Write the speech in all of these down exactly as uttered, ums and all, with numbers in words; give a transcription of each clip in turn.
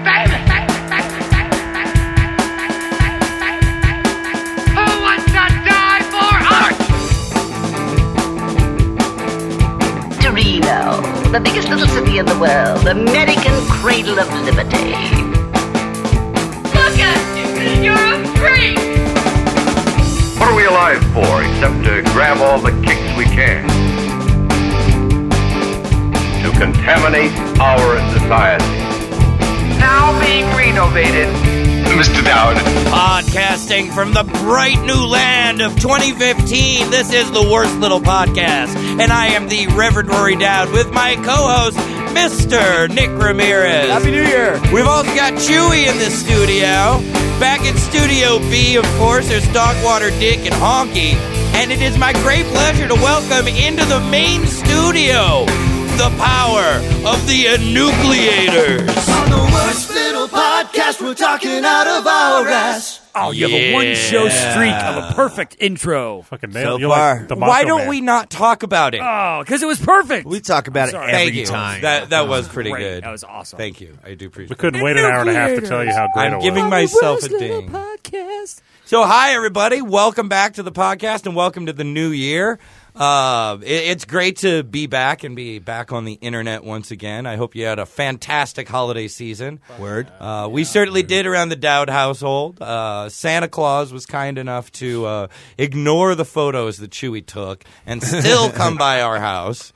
Who wants to die for art? Torino, the biggest little city in the world, American cradle of liberty. Look at you! You're a freak! What are we alive for except to grab all the kicks we can? To contaminate our society. Now being renovated. Mister Dowd. Podcasting from the bright new land of twenty fifteen, this is the Worst Little Podcast, and I am the Reverend Rory Dowd with my co-host, Mister Nick Ramirez. Happy New Year. We've also got Chewy in the studio. Back in Studio B, of course, there's Dogwater Dick and Honky, and it is my great pleasure to welcome into the main studio the power of the enucleators. On the Worst Little Podcast, we're talking out of our ass. Oh, you have a one-show streak of a perfect intro. Fucking So nailed. You're far. like the Why Macho don't Man. we not talk about it? Oh, because it was perfect. We talk about it Sorry. every Thank you. time. That that was pretty Great. good. That was awesome. Thank you. I do appreciate We it. couldn't wait an hour and a half to tell you how great I'm it was. giving myself a ding. So, hi, everybody. Welcome back to the podcast and welcome to the new year. Uh, it, it's great to be back and be back on the internet once again. I hope you had a fantastic holiday season. Word. Uh, we certainly did around the Dowd household. Uh, Santa Claus was kind enough to uh, ignore the photos that Chewy took and still come by our house.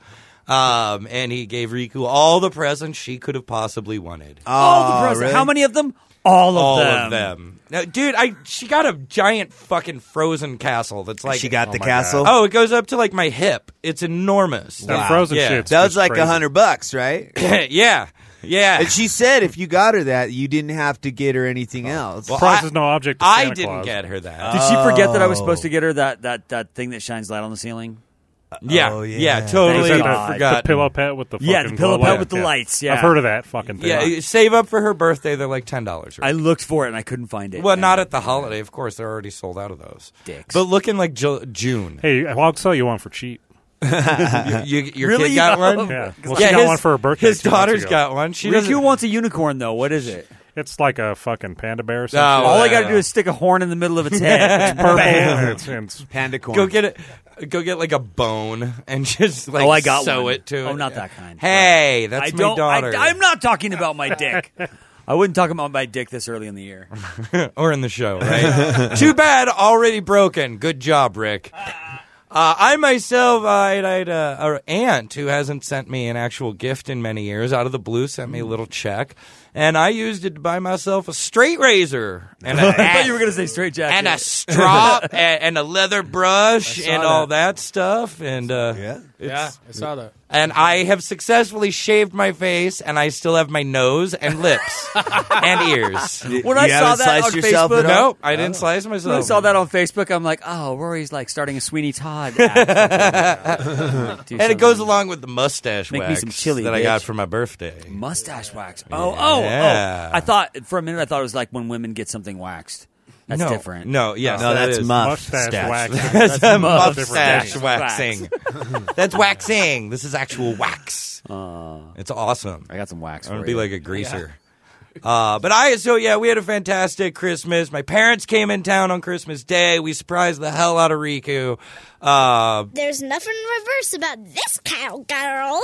Um, and he gave Riku all the presents she could have possibly wanted. All the presents. really? How many of them? All of all them. of them. Now, dude, I she got a giant fucking frozen castle that's like She got the my castle. oh, it goes up to like my hip. It's enormous. That Wow. frozen Yeah. shit's That was just like a crazy. hundred bucks, right? yeah, yeah. And she said if you got her that, you didn't have to get her anything else. Well, Price I- is no object to I Santa didn't Claus. get her that. Did she forget that I was Oh. supposed to get her that, that, that thing that shines light on the ceiling? yeah, Oh, yeah, yeah. totally Thank Is that God. the, forgot. the pillow pet with the fucking Yeah, the pillow glow pet light? with the lights, yeah. I've heard of that fucking thing. Yeah, save up for her birthday. They're like ten dollars. I looked for it and I couldn't find it. Well, And- not at the holiday, of course. They're already sold out of those. Dicks. But looking like Ju- June. Hey, I'll sell you one for cheap. you, you- your Really? kid got Oh, one? Yeah. Well, Yeah, she got his- one for her birthday. His two months daughter's ago. got one. She Riku doesn't. wants a unicorn, though. What is it? It's like a fucking panda bear or Oh, something. All I got to yeah. do is stick a horn in the middle of its head. Purple. Bam. and it's, and it's Panda corn. Go get it. Go get like a bone and just like Oh, I got sew one. it to it. Oh, not that kind. Hey, that's I my don't. daughter. I, I'm not talking about my dick. I wouldn't talk about my dick this early in the year. or in the show, right? Too bad, already broken. Good job, Rick. Uh, I myself, uh, I had uh, an aunt who hasn't sent me an actual gift in many years. Out of the blue, sent me a little check, and I used it to buy myself a straight razor and a, I thought you were going to say straight jacket. and a strop and, and a leather brush and all that stuff. And uh, Yeah. Yeah, I saw that. and I have successfully shaved my face, and I still have my nose and lips and ears. When You I saw haven't that on sliced yourself Facebook, at all? Nope, I didn't slice myself. when I saw that on Facebook, I'm like, oh, Rory's like starting a Sweeney Todd act. Do And it something. goes along with the mustache Make me wax some chili, that I got bitch. for my birthday. Mustache wax. Oh, oh, Yeah. oh. I thought, for a minute, I thought it was like when women get something waxed. That's no, different. No, yes, No, that that's is. muff. mustache stash. wax. That's a muff mustache stash waxing. That's waxing. This is actual wax. Uh, It's awesome. I got some wax I'm for gonna be you. like a greaser. Uh, but I, so yeah, we had a fantastic Christmas. My parents came in town on Christmas Day. We surprised the hell out of Riku. Uh, There's nothing reverse about this cowgirl.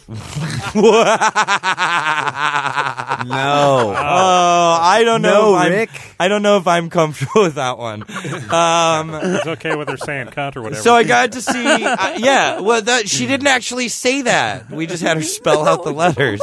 No. Oh, I don't know. No, if I'm- Rick. I don't know if I'm comfortable with that one. Um, It's okay with her saying cunt or whatever. so I got to see. Uh, yeah, well, that, she didn't actually say that. We just had her spell out the letters.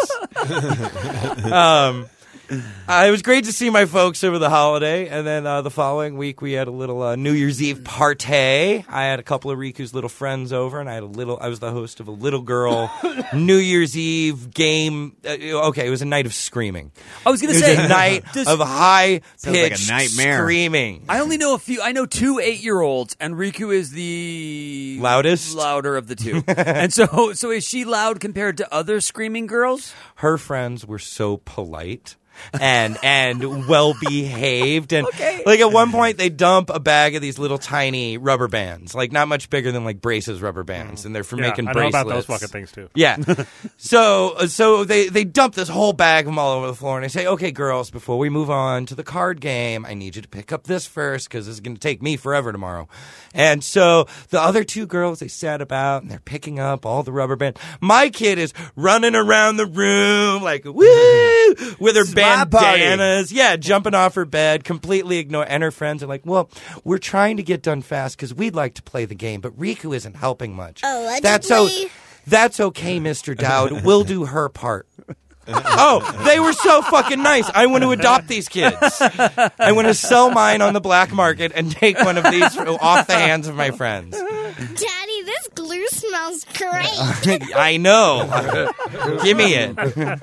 Um, uh, it was great to see my folks over the holiday, and then uh, the following week we had a little uh, New Year's Eve party. I had a couple of Riku's little friends over, and I had a little. I was the host of a little girl New Year's Eve game. Uh, okay, it was a night of screaming. I was going It to was say, a night does- of high Sounds like a pitched nightmare. screaming. I only know a few. I know two eight-year-olds, and Riku is the Loudest? louder of the two. And so, so is she loud compared to other screaming girls? Her friends were so polite. and and well behaved, and Okay. like at one point they dump a bag of these little tiny rubber bands, like not much bigger than like braces rubber bands, and they're for Yeah, making I know bracelets. about those fucking things too. Yeah. so so they, they dump this whole bag of them all over the floor, and I say, okay, girls, before we move on to the card game, I need you to pick up this first because this is going to take me forever tomorrow. And so the other two girls, they sat about, and they're picking up all the rubber bands. My kid is running around the room like, woo, with her This is my party. bandanas. Yeah, jumping off her bed, completely ignore. And her friends are like, well, we're trying to get done fast because we'd like to play the game, but Riku isn't helping much. Allegedly. That's o- That's okay, Mister Dowd. We'll do her part. Oh, they were so fucking nice. I want to adopt these kids. I want to sell mine on the black market and take one of these off the hands of my friends. Daddy, this glue smells great. I know. Give me it.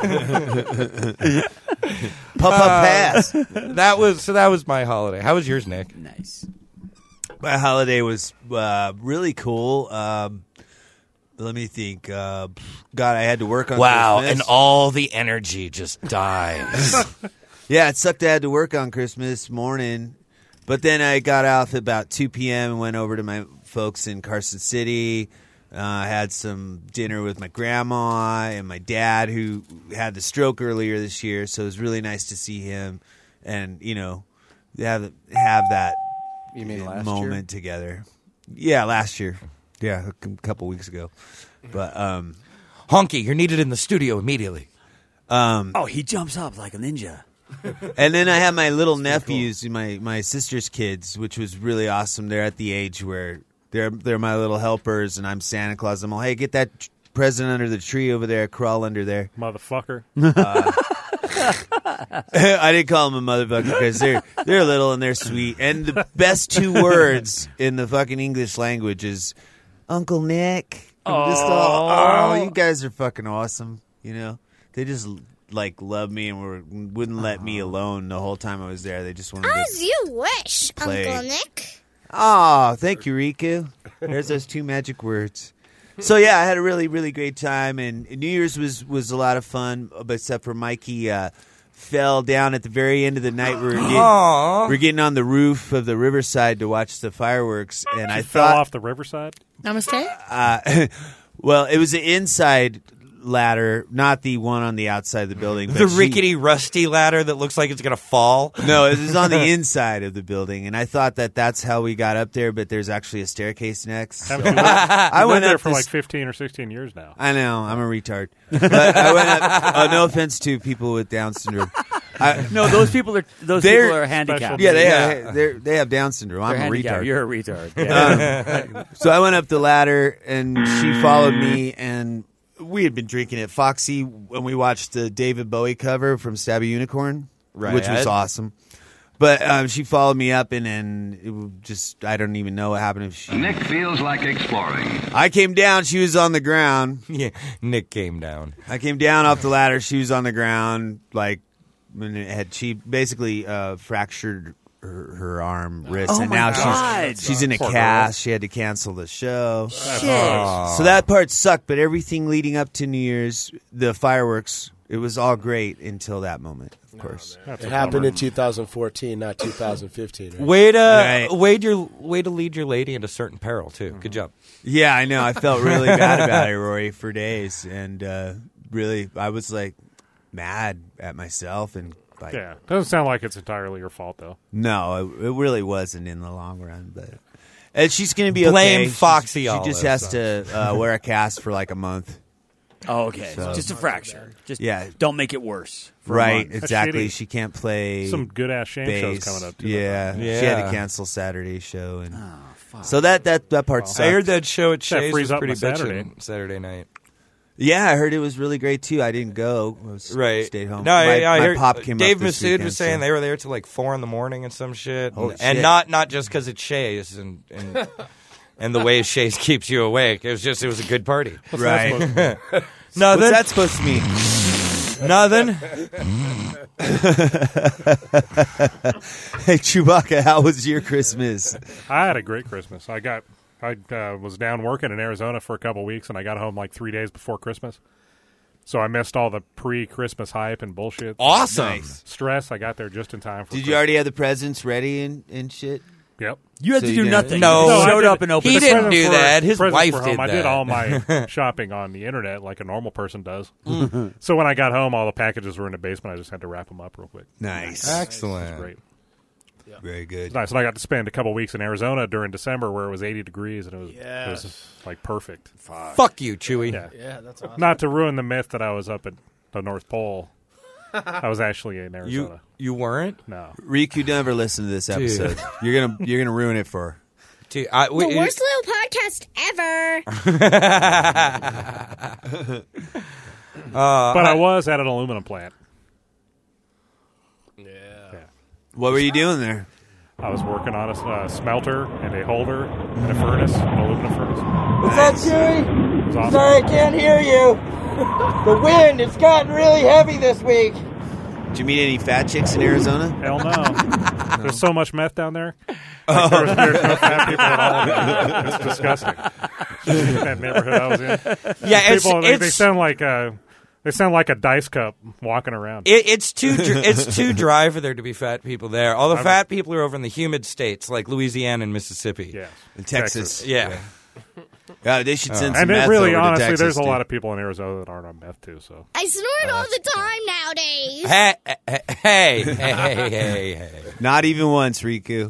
Pop up pass. That was so. That was my holiday. How was yours, Nick? Nice. My holiday was uh, really cool. Um, let me think. Uh, God, I had to work on Wow, Christmas. and all the energy just dies. Yeah, it sucked I had to work on Christmas morning. But then I got off at about two p.m. and went over to my folks in Carson City. Uh, I had some dinner with my grandma and my dad, who had the stroke earlier this year. So it was really nice to see him and, you know, have, have that You mean last moment year? together. Yeah, last year. Yeah, a c- couple weeks ago. But um, Honky, you're needed in the studio immediately. um, Oh, he jumps up like a ninja. and then I had my little nephews, my my sister's kids, which was really awesome. They're at the age where they're they're my little helpers, and I'm Santa Claus. I'm all, hey, get that tr- present under the tree over there, crawl under there. Motherfucker. I didn't call them a motherfucker because they're they're little and they're sweet. And the best two words in the fucking English language is Uncle Nick. I'm just all, oh, you guys are fucking awesome. You know, they just like love me and were, wouldn't let me alone the whole time I was there. They just wanted As to. you wish, Play. Uncle Nick. Oh, thank you, Riku. There's those two magic words. So yeah, I had a really, really great time, and New Year's was, was a lot of fun, except for Mikey uh, fell down at the very end of the night. We were getting, Aww. we were getting on the roof of the riverside to watch the fireworks, and I Fell thought, off the riverside. Namaste. uh, well, it was the inside ladder, not the one on the outside of the building. but The she- rickety, rusty ladder that looks like it's going to fall. No, it was on the inside of the building, and I thought that that's how we got up there, but there's actually a staircase next. Haven't So you lived, I I went went there up for this- like fifteen or sixteen years now. I know, I'm a retard. But I went up, oh, no offense to people with Down syndrome. I, No, those people are those They're people are handicapped. yeah, they Yeah. have they're, they have Down syndrome. They're I'm a handicapped. retard. You're a retard. Yeah. So I went up the ladder, and she followed me, and we had been drinking at Foxy when we watched the David Bowie cover from Stab a Unicorn, Right. which was awesome. But um, she followed me up, and then it was just I don't even know what happened. If she, Nick feels like exploring. I came down, she was on the ground. Yeah, Nick came down. I came down off the ladder, she was on the ground, like and it had she basically uh, fractured her, her arm, wrist, Oh and my now God. she's she's in a Poor cast. She had to cancel the show. Shit. So that part sucked, but everything leading up to New Year's, the fireworks, it was all great until that moment, of course. That's It a happened bummer. in two thousand fourteen, not two thousand fifteen. Right? Way to Right. way your way to lead your lady into certain peril too. Good job. Yeah, I know. I felt really bad about it, Rory, for days, and uh, really, I was like mad at myself, and like, Yeah, doesn't sound like it's entirely your fault though. no, it, it really wasn't in the long run, but. And she's going to be Blame okay. She's- Foxy She just Olive, has to uh, wear a cast for like a month. Oh, okay. So- Just a fracture. Just Yeah. don't make it worse. for a Right, month. exactly. shitty. She can't play Some good ass shame bass. shows coming up too. Yeah. Yeah. she had to cancel Saturday's show, and Oh, fuck. so that that that part sucked. I heard that show at That Shays frees was up pretty my Saturday. bitchin' Saturday night. Yeah, I heard it was really great too. I didn't go. I was Right. stayed home. No, my, I, I my heard pop came Dave up this Massoud weekend, was saying so- they were there till like four in the morning and some shit, Holy and, and shit. not not just because it's Shays and and, and the way Shays keeps you awake. It was just it was a good party. right. Nothing. What's that supposed to mean? Nothing. Hey, Chewbacca, how was your Christmas? I had a great Christmas. I got I uh, was down working in Arizona for a couple weeks, and I got home like three days before Christmas. So I missed all the pre-Christmas hype and bullshit. Awesome. Nice. Stress. I got there just in time for Did Christmas. you already have the presents ready and, and shit? Yep. You had So to you do did- nothing. No. You No, just I showed did- up and opened He the didn't present. do for- that. His presents wife for did home. I that. did all my shopping on the internet like a normal person does. So when I got home, all the packages were in the basement. I just had to wrap them up real quick. Nice. Excellent. Great. Very good. It's nice. And I got to spend a couple weeks in Arizona during December where it was eighty degrees and it was, it was like perfect. Fuck you, Chewy. Yeah. Yeah, that's awesome. Not to ruin the myth that I was up at the North Pole. I was actually in You Arizona. you weren't? No. Riku, never listen to this episode. You're gonna you're gonna ruin it for her. Dude, I, we, The worst little podcast ever. uh, But I was at an aluminum plant. Yeah. What were you doing there? I was working on a uh, smelter and a holder and a furnace, an aluminum furnace. What's that, Chewy? It was awesome. Sorry, I can't hear you. The wind, it's gotten really heavy this week. Did you meet any fat chicks in Arizona? Hell no. There's so much meth down there. Like, there's, there's no fat people at all. It's disgusting. That neighborhood I was in. Yeah, it's, People, they, it's, they sound like uh, they sound like a dice cup walking around. it, it's too dr- it's too dry for there to be fat people there. All the I'm- fat people are over in the humid states like Louisiana and Mississippi. Yes. In Texas. Yeah. Yeah, they should send some And it meth really, over to honestly, Texas, there's a dude. lot of people in Arizona that aren't on meth too. So I snort all the time nowadays. Hey, hey, hey, hey, hey, hey. Not even once, Riku.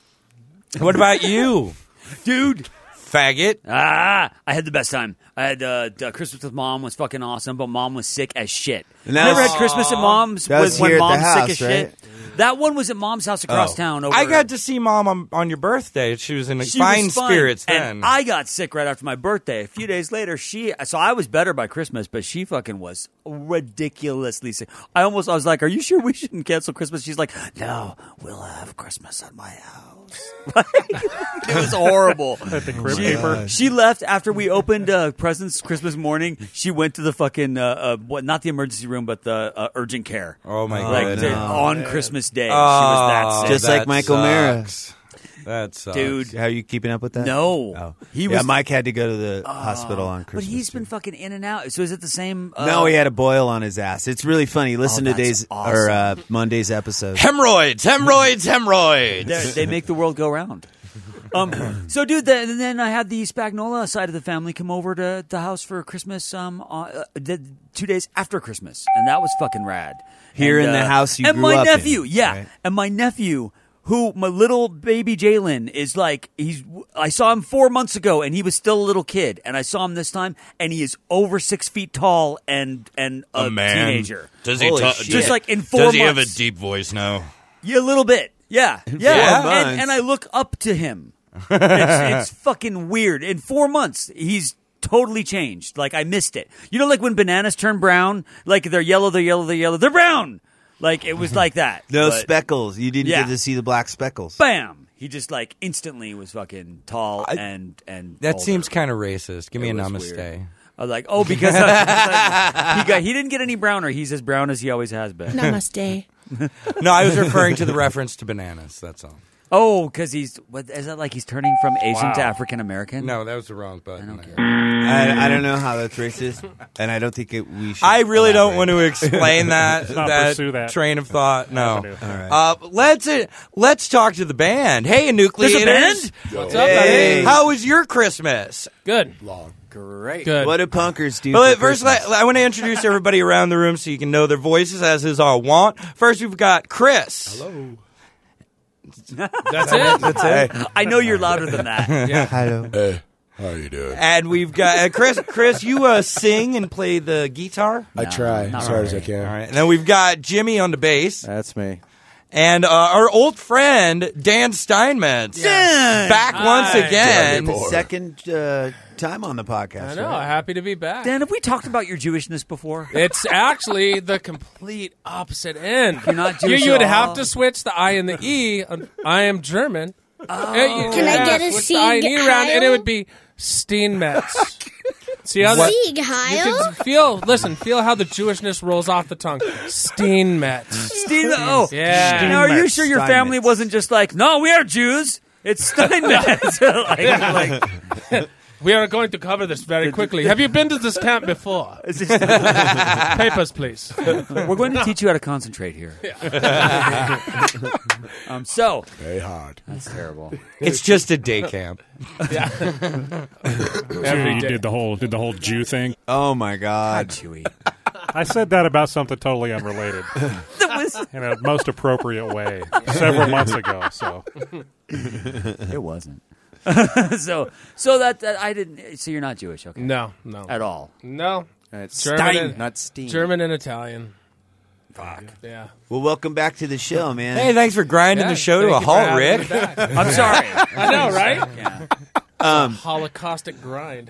What about you, dude? Faggot. Ah, I had the best time. I had uh, the Christmas with mom was fucking awesome, but mom was sick as shit. And that Never was- had Christmas at mom's That was when here at the mom's house, sick as right? shit. That one was at mom's house across Oh. town. Over I got to see mom on, on your birthday. She was in She fine was fine. spirits And then. I got sick right after my birthday. A few days later, she so I was better by Christmas, but she fucking was ridiculously sick. I almost I was like, "Are you sure we shouldn't cancel Christmas?" She's like, "No, we'll have Christmas at my house." Like, it was horrible. at the Crypt She, Keeper. she left after we opened uh, presents Christmas morning. She went to the fucking uh, uh, what? Not the emergency room, but the uh, urgent care. oh my Like god. to- on Christmas Day, she was that sick. Just like Michael Mara. sucks. That sucks. Dude. How are you keeping up with that? No, Oh. he yeah, was. Mike had to go to the hospital on but Christmas. he's been too. fucking in and out. So is it the same? Uh, No, he had a boil on his ass. It's really funny. Listen Oh, to that's days or uh, awesome. Monday's episode. Hemorrhoids, hemorrhoids, hemorrhoids. They're- they make the world go round. Um, so, dude, then, and then I had the Spagnola side of the family come over to the house for Christmas. Um, uh, the, two days after Christmas, and that was fucking rad. Here And, in the uh, house you and grew my up in, nephew, yeah, right? and my nephew. Who my little baby Jalen is like? He's. I saw him four months ago, and he was still a little kid. And I saw him this time, and he is over six feet tall and and a, teenager. Does Holy ta- shit. Just like in four Does he months. have a deep voice now? Yeah, a little bit. Yeah, yeah. four And, months. and I look up to him. It's, it's fucking weird. In four months, he's totally changed. Like I missed it. You know, like when bananas turn brown, like they're yellow, they're yellow, they're yellow, they're brown. Like it was like that. No But speckles. You didn't Yeah. get to see the black speckles. Bam! He just like instantly was fucking tall and and. That older. seems kind of racist. Give me It a was namaste. weird. I was like, oh, because uh, he got he didn't get any browner. He's as brown as he always has been. Namaste. No, I was referring to the reference to bananas. That's all. Oh, because he's what is that like? He's turning from Asian Wow. to African American. No, that was the wrong button. I don't care. I, I don't know how that's racist, and I don't think it, we should. I really don't want elaborate. to explain that not that, pursue that train of thought. No. Avenue. All right. Uh, let's uh, let's talk to the band. Hey, Nucleators. There's a band? What's up, Hey. buddy? How was your Christmas? Good. Long. Great. Good. What do punkers do? Well, for first, Christmas? let, I want to introduce everybody around the room so you can know their voices, as is our want. First, we've got Chris. Hello. That's it. That's it. I know you're louder than that. Hello. Hey, how you doing? And we've got uh, Chris. Chris, you uh, sing and play the guitar. I No, try not as hard as I really. can. All right. And then we've got Jimmy on the bass. That's me. And uh, our old friend, Dan Steinmetz. Dan! Back once Hi. again. Dan, boy. Second uh, time on the podcast. I know. right? Happy to be back. Dan, have we talked about your Jewishness before? It's actually the complete opposite end. You're not You, Jewish you would at all? have to switch the I and the E. Um, I am German. Oh. Can I get a switch the I and E Sieg around, and it Heil? would be Steinmetz. See how that? Sieg You Heil? can feel, listen, feel how the Jewishness rolls off the tongue. Steinmetz. Steve, oh, Yeah. Now, are you Steinmetz, sure your Steinmetz. family wasn't just like, no, we are Jews? It's Steinmetz. like, like, We are going to cover this very quickly. Have you been to this camp before? Papers, please. We're going to teach you how to concentrate here. um, so very hard. That's terrible. It's just a day camp. Yeah. Sure, you did the whole did the whole Jew thing. Oh my God, Chewy. I said that about something totally unrelated. In a most appropriate way several months ago. So it wasn't. so, so that, that I didn't. So you're not Jewish, okay? No, no, at all. No, it's German Stein, and, not Steen. German and Italian. Fuck. Yeah. Well, welcome back to the show, man. Hey, thanks for grinding Yeah, the show to a thank you for halt, having Rick. me back. I'm sorry. I know, right? Yeah. Um, Holocaustic grind.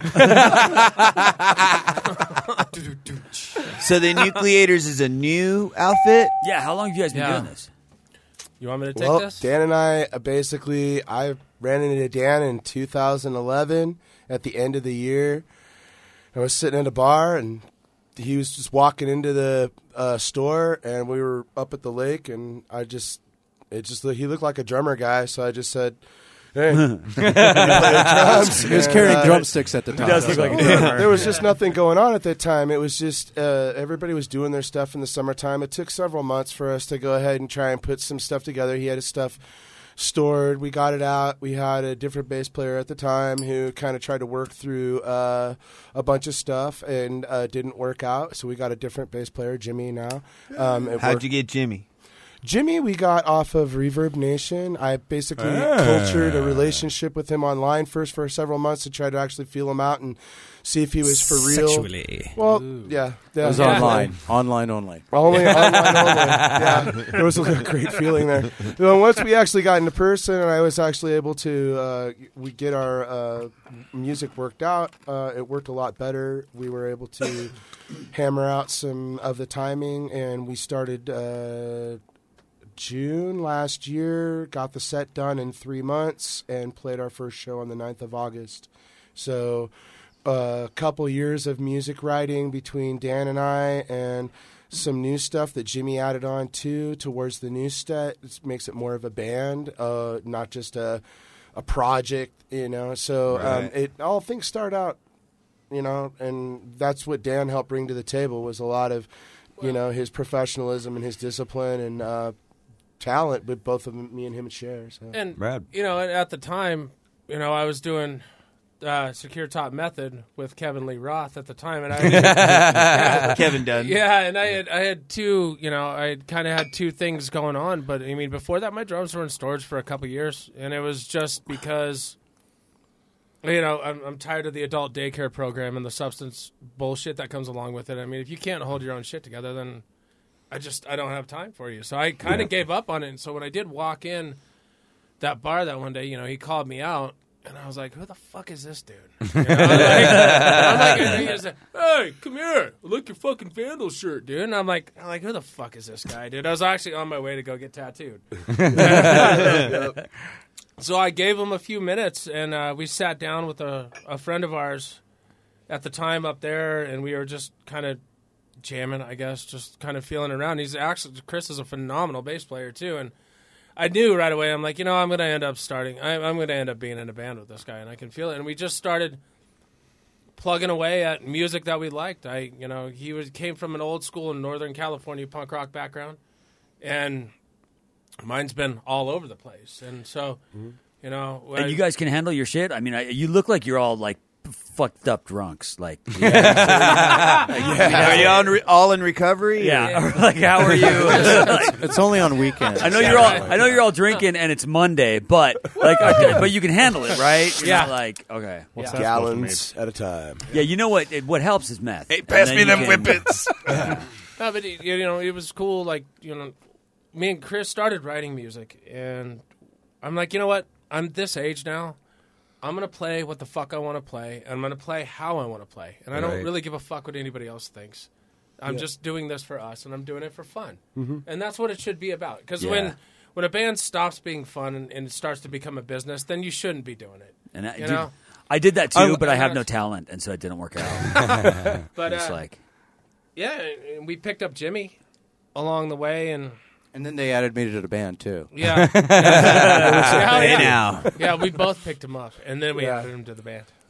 So the Nucleators is a new outfit? Yeah, how long have you guys been Yeah. doing this? You want me to take Well, this? Dan and I uh, basically, I ran into Dan in two thousand eleven at the end of the year. I was sitting at a bar, and he was just walking into the uh, store, and we were up at the lake, and I just, it just, he looked like a drummer guy, so I just said, hey, you play drums? He was And, carrying uh, drumsticks at the time. He does look like a drummer. There was just nothing going on at that time. It was just uh, everybody was doing their stuff in the summertime. It took several months for us to go ahead and try and put some stuff together. He had his stuff stored. We got it out. We had a different bass player at the time who kind of tried to work through uh, a bunch of stuff and uh, didn't work out. So we got a different bass player, Jimmy, now. Um, it How'd worked- you get Jimmy? Jimmy, we got off of Reverb Nation. I basically Ah. cultured a relationship with him online first for several months to try to actually feel him out and see if he was for real. Sexually. Well, yeah. yeah It was yeah. online. Online only. Only online only. Yeah, there was a great feeling there. You know, once we actually got into person, and I was actually able to, uh, we get our uh, music worked out. Uh, it worked a lot better. We were able to hammer out some of the timing, and we started uh, June last year. Got the set done in three months, and played our first show on the ninth of August. So. A couple years of music writing between Dan and I, and some new stuff that Jimmy added on too towards the new set. It makes it more of a band, uh, not just a a project, you know. So um, Right. it all things start out, you know, and that's what Dan helped bring to the table was a lot of, you know, his professionalism and his discipline and uh, talent. But both of them, me and him share. So. And Rad. you know, at the time, you know, I was doing uh, Secure Top Method with Kevin Lee Roth at the time, and I yeah, Kevin Dunn. Yeah, and I had I had two, you know, I kind of had two things going on, but I mean, before that, my drums were in storage for a couple years, and it was just because, you know, I'm, I'm tired of the adult daycare program and the substance bullshit that comes along with it. I mean, if you can't hold your own shit together, then I just I don't have time for you. So I kind of gave up on it. And so when I did walk in that bar that one day, you know, he called me out. And I was like, who the fuck is this dude? You know, like, I'm like, and he was like, hey, come here. I like your fucking Vandal shirt, dude. And I'm like, I'm like, who the fuck is this guy, dude? I was actually on my way to go get tattooed. So I gave him a few minutes, and uh, we sat down with a, a friend of ours at the time up there, and we were just kind of jamming, I guess, just kind of feeling around. He's actually, Chris is a phenomenal bass player, too, and I knew right away, I'm like, you know, I'm going to end up starting, I, I'm going to end up being in a band with this guy, and I can feel it. And we just started plugging away at music that we liked. I, you know, he was came from an old school in Northern California punk rock background, and mine's been all over the place. And so, you know. And you guys can handle your shit? I mean, I, you look like you're all, like, fucked up drunks. Like, yeah. Like, yeah. Are you all in, re- all in recovery? Yeah. Or like, how are you? Like, it's only on weekends. I know you're all. I know you're all drinking, and it's Monday, but like, okay, but you can handle it, right? You're Yeah. not like, okay, What's yeah. that Gallons at a time. Yeah, you know what? It, what helps is meth. Hey, And pass then me you them can- whippets. No, but it, you know, it was cool. Like, you know, me and Chris started writing music, and I'm like, you know what? I'm this age now. I'm gonna play what the fuck I want to play, and I'm gonna play how I want to play, and I don't Right. really give a fuck what anybody else thinks. I'm just doing this for us, and I'm doing it for fun, Mm-hmm. and that's what it should be about. Because Yeah. when when a band stops being fun and, and it starts to become a business, then you shouldn't be doing it. And I, You dude, know? I did that too, I'm- but I have I'm no not- talent, and so it didn't work out. But It's uh, like, yeah, and we picked up Jimmy along the way, and And then they added me to the band, too. yeah, yeah, Hey yeah. now. Yeah, we both picked him up, and then we Yeah. added him to the band.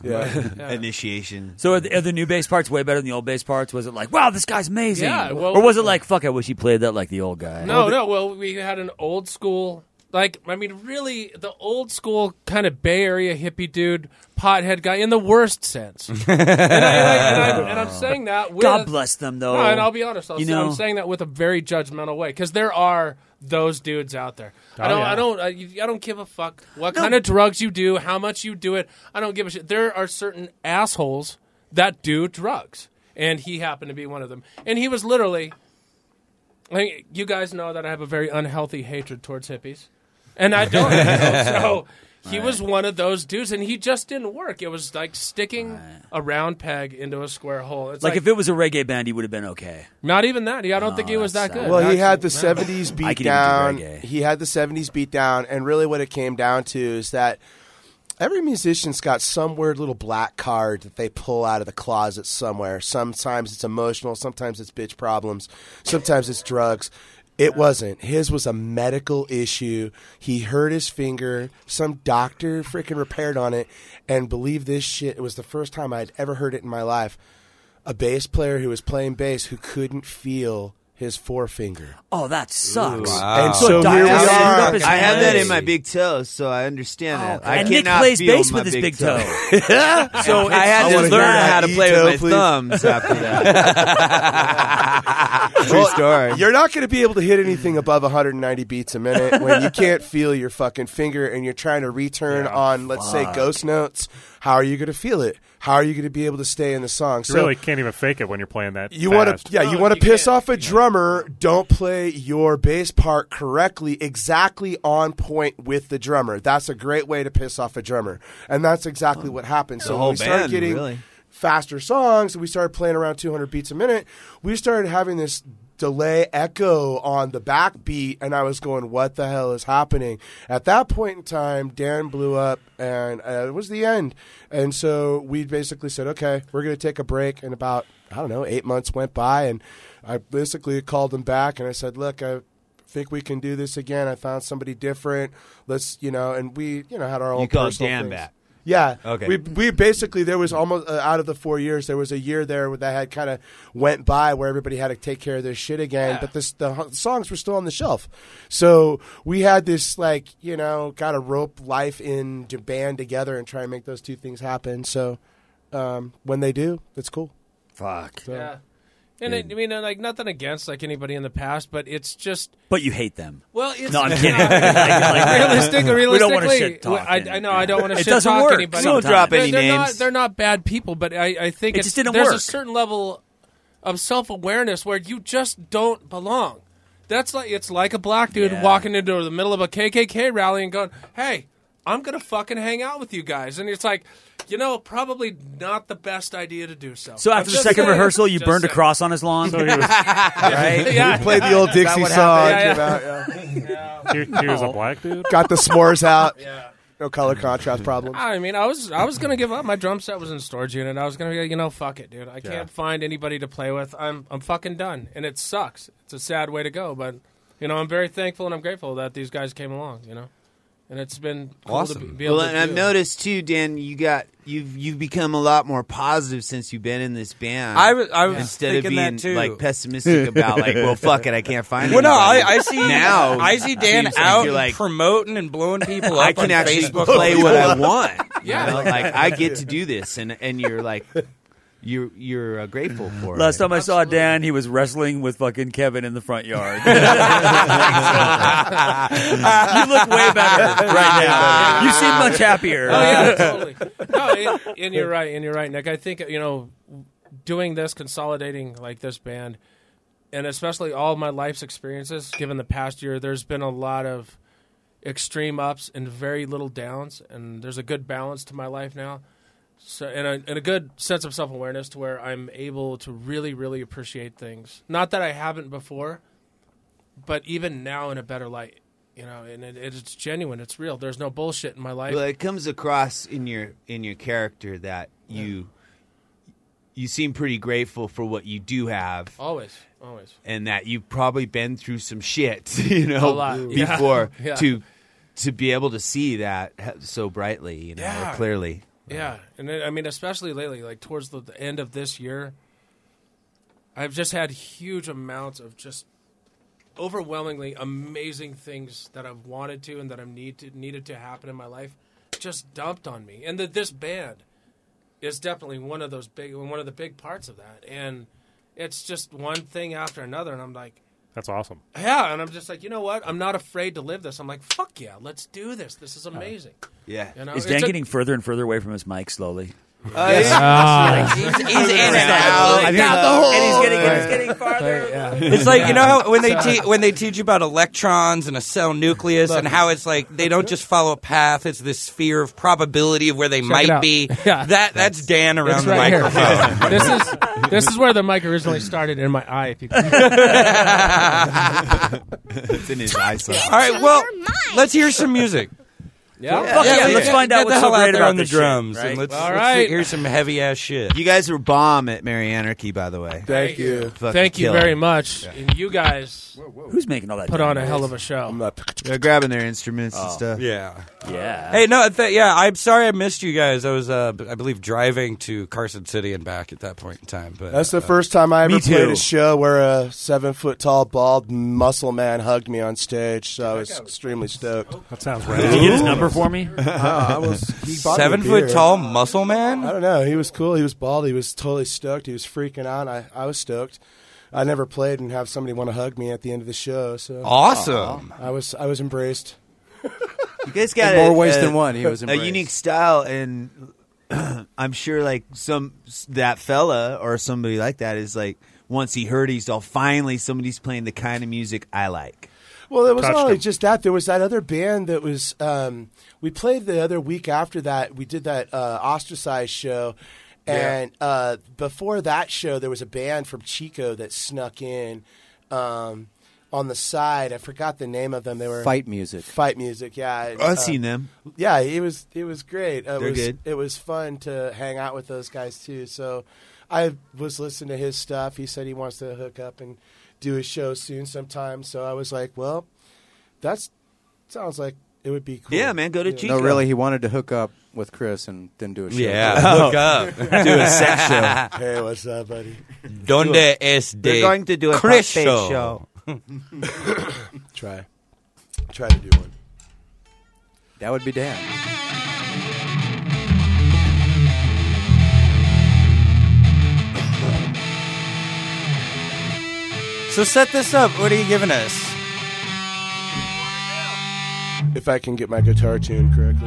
Yeah. Yeah. Initiation. So are the, are the new bass parts way better than the old bass parts? Was it like, wow, this guy's amazing? Yeah, well- or was it like, fuck, I wish he played that like the old guy? No, no. Well, we had an old school, like, I mean, really, the old school kind of Bay Area hippie dude, pothead guy, in the worst sense. and, I, and, I, and, I'm, and I'm saying that with... God bless them, though. No, and I'll be honest. I'll You say, know- I'm saying that with a very judgmental way, because there are those dudes out there. I Oh, don't, yeah. I don't, I, I don't give a fuck what kind of drugs you do, how much you do it. I don't give a shit. There are certain assholes that do drugs, and he happened to be one of them. And he was literally, like, you guys know that I have a very unhealthy hatred towards hippies, and I don't. you know, so he was one of those dudes, and he just didn't work. It was like sticking a round peg into a square hole. It's Like, like, if it was a reggae band, he would have been okay. not even that. I don't think he was that good. Well, he had the Actually, seventies I beat could even do down. reggae. He had the seventies beat down, and really what it came down to is that every musician's got some weird little black card that they pull out of the closet somewhere. Sometimes it's emotional, sometimes it's bitch problems, sometimes it's drugs. It wasn't. His was a medical issue. He hurt his finger. Some doctor freaking repaired on it. And believe this shit, it was the first time I'd ever heard it in my life. A bass player who was playing bass who couldn't feel his forefinger. Oh, that sucks. Wow. And so So here we Dial screwed are. up his I have that hands. in my big toe, so I understand Oh, that. I and Nick cannot plays feel bass my with his big toe. so I had I to wanna learn hear that. how to play E-toe, with my please. thumbs after that. True Well, story. You're not going to be able to hit anything above one hundred ninety beats a minute when you can't feel your fucking finger and you're trying to return on, let's say, ghost notes. How are you going to feel it? How are you going to be able to stay in the song? You So really can't even fake it when you're playing that. you want fast. to, yeah, you No, want to you piss can't. off a drummer. Don't play your bass part correctly, exactly on point with the drummer. That's a great way to piss off a drummer, and that's exactly what happened. So The when whole we started band, getting really. faster songs, and we started playing around two hundred beats a minute, we started having this delay echo on the backbeat, and I was going, what the hell is happening? At that point in time, Dan blew up, and uh, it was the end. And so we basically said, okay, we're going to take a break. And about, I don't know, eight months went by, and I basically called him back, and I said, look, I think we can do this again. I found somebody different. Let's, you know, and we, you know, had our own You called personal Dan things. back. Yeah. Okay. We we basically, there was almost, uh, out of the four years, there was a year there that had kind of went by where everybody had to take care of their shit again, but this, the h- songs were still on the shelf. So we had this, like, you know, got to rope life in to band together and try and make those two things happen. So um, when they do, it's cool. Fuck. So, Yeah. And I, I mean, uh, like, nothing against, like, anybody in the past, but it's just... But you hate them. Well, it's... No, I'm kidding. Like- like- Realistic, realistically, We don't wanna shit talk I, any- I know I don't want to It shit doesn't talk work anybody. sometimes. Don't drop They're- any they're names. Not, they're not bad people, but I, I think It it's, just didn't there's work. a certain level of self-awareness where you just don't belong. That's like it's like a black dude Yeah. walking into the middle of a K K K rally and going, "Hey, I'm gonna fucking hang out with you guys," and it's like, you know, probably not the best idea to do so. So I'm after the just second saying. rehearsal, you Just burned a saying. cross on his lawn? So he was, right? Yeah. we played the old Dixie what song. happened? came Yeah, out, yeah. he, he was a black dude. Got the s'mores out. Yeah. No color contrast problems. I mean, I was I was gonna give up. My drum set was in storage unit. I was gonna, you know, fuck it, dude. I Yeah. can't find anybody to play with. I'm I'm fucking done, and it sucks. It's a sad way to go, but you know, I'm very thankful and I'm grateful that these guys came along. You know, and it's been cool Awesome. to be, be able Well, to and I've do. noticed too, Dan. You got you've you've become a lot more positive since you've been in this band. I was, I was instead of thinking being that too. like pessimistic about like, well, fuck it, I can't find. Well, no, I, anybody. I see now. I see Dan seems like out you're like, promoting and blowing people up I can on actually Facebook. play what I want. Yeah. You know? Like I get to do this, and and you're like, you're you're uh, grateful for Last it. time I saw Dan, he was wrestling with fucking Kevin in the front yard. You look way better right now. You seem much happier. Oh yeah, totally. No, and, and you're right. And you're right, Nick. I think you know, doing this, consolidating like this band, and especially all of my life's experiences, given the past year, there's been a lot of extreme ups and very little downs, and there's a good balance to my life now. So, and a, and a good sense of self-awareness to where I'm able to really, really appreciate things. Not that I haven't before, but even now in a better light. You know, and it, it's genuine. It's real. There's no bullshit in my life. Well, it comes across in your in your character that you you seem pretty grateful for what you do have. Always, always. And that you've probably been through some shit, you know, A lot. before Yeah. Yeah. to to be able to see that so brightly, you know, Yeah. or clearly. Yeah, and it, I mean, especially lately, like towards the, the end of this year, I've just had huge amounts of just overwhelmingly amazing things that I've wanted to and that I've need to, needed to happen in my life just dumped on me. And that this band is definitely one of those big, one of the big parts of that. And it's just one thing after another, and I'm like, that's awesome. yeah, and I'm just like, you know what? I'm not afraid to live this. I'm like, fuck yeah, let's do this. This is amazing. Yeah. You know, Is it's Dan a- getting further and further away from his mic slowly? Uh, he's, Ah. he's, he's in and out. I think- Down the hole. And he's getting, he's getting farther. It's like, you know how when they te- when they teach you about electrons and a cell nucleus and how it's like they don't just follow a path, it's this sphere of probability of where they Check it might out. be. Yeah. That that's Dan around It's the right here. microphone. this is this is where the mic originally started in my eye. If you can. it's in his eyesight. All right, well, let's hear some music. Yeah, Fuck yeah, let's get- find out get what's the so hell out great there about on the this shit, drums, right? and let's, All let's right. hear some heavy ass shit. You guys were bomb at Merry Anarchy, by the way. Thank you. Fucking Thank you killer. very much. And you guys Who's making all that? put on a noise? hell of a show. I'm not. They're grabbing their instruments and stuff. Yeah. Yeah. Hey, no, th- yeah, I'm sorry I missed you guys. I was, uh, b- I believe, driving to Carson City and back at that point in time. But That's the uh, first time I ever Me played too. a show where a seven foot tall bald muscle man hugged me on stage. So I was extremely stoked. That sounds Did you right. get his number for me? Uh, I was he bought me a seven foot beer. tall muscle man. I don't know. He was cool. He was bald. He was totally stoked. He was freaking out. I, I was stoked. I never played and have somebody want to hug me at the end of the show. So Awesome. I was I was embraced. You guys got In more a- ways a- than one, he was a embraced. unique style, and I'm sure like some that fella or somebody like that is like once he heard he's all finally somebody's playing the kind of music I like. Well, it was Touched not only him. just that. There was that other band that was. Um, we played the other week after that. We did that uh, Ostracized show. And uh, before that show, there was a band from Chico that snuck in um, on the side. I forgot the name of them. They were Fight music. Fight music, yeah. I've Uh, seen them. Yeah, it was it was great. It They're was, good. It was fun to hang out with those guys too. So I was listening to his stuff. He said he wants to hook up and do his show soon sometime. So I was like, well, that's sounds like it would be cool. Yeah, man, go to Chico. No, really, he wanted to hook up with Chris and didn't do a show. Yeah, hook up. Do a sex show. Hey, what's up, buddy? Donde es de They're going to do a Chris puppet show? show. Try, try to do one. That would be Dan. So set this up. What are you giving us? If I can get my guitar tuned correctly.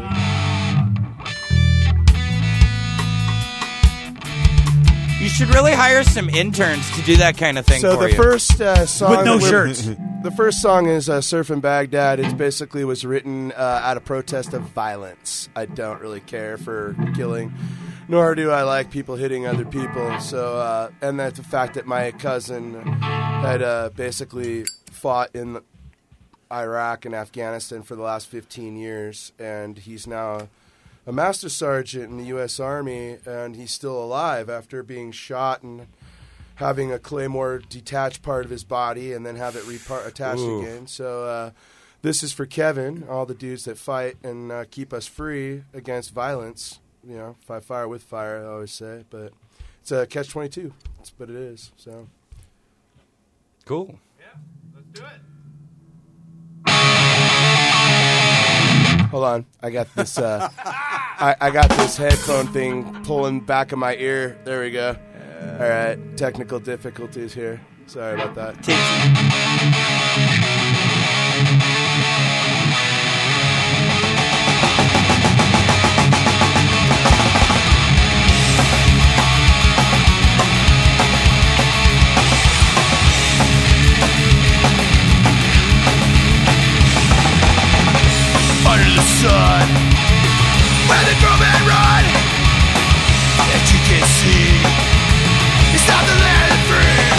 You should really hire some interns to do that kind of thing So for the you. first uh, song With no that we're- shirts. The first song is uh, "Surfing Baghdad." It basically was written uh, out of protest of violence. I don't really care for killing, nor do I like people hitting other people. So, uh, and that's the fact that my cousin had uh, basically fought in Iraq and Afghanistan for the last fifteen years, and he's now a master sergeant in the U S Army, and he's still alive after being shot and having a claymore detach part of his body and then have it repar- attached Ooh. again. So uh, this is for Kevin, all the dudes that fight and uh, keep us free against violence. You know, fight fire with fire, I always say. But it's a catch twenty-two. That's what it is. So Cool. hold on, I got this. Uh, I, I got this headphone thing pulling back of my ear. There we go. All right, technical difficulties here. Sorry about that. Under the sun, where the drum and run, that you can see, it's not the land of free.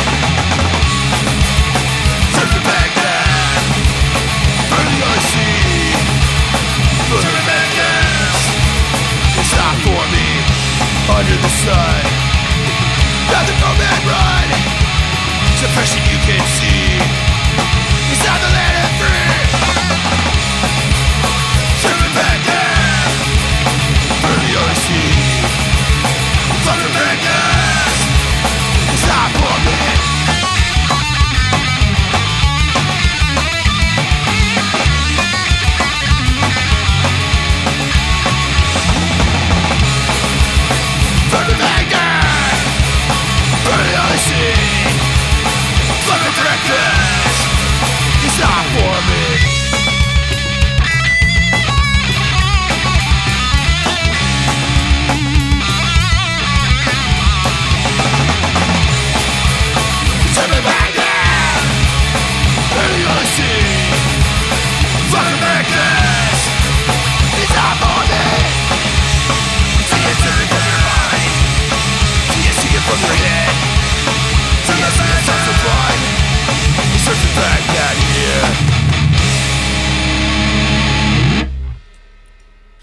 Surfing Baghdad, from the other sea, surfing Baghdad, it's not for me. Under the sun, where the drum and run, suppression you can see, it's not the land of free. Surfing Baghdad, from the other sea.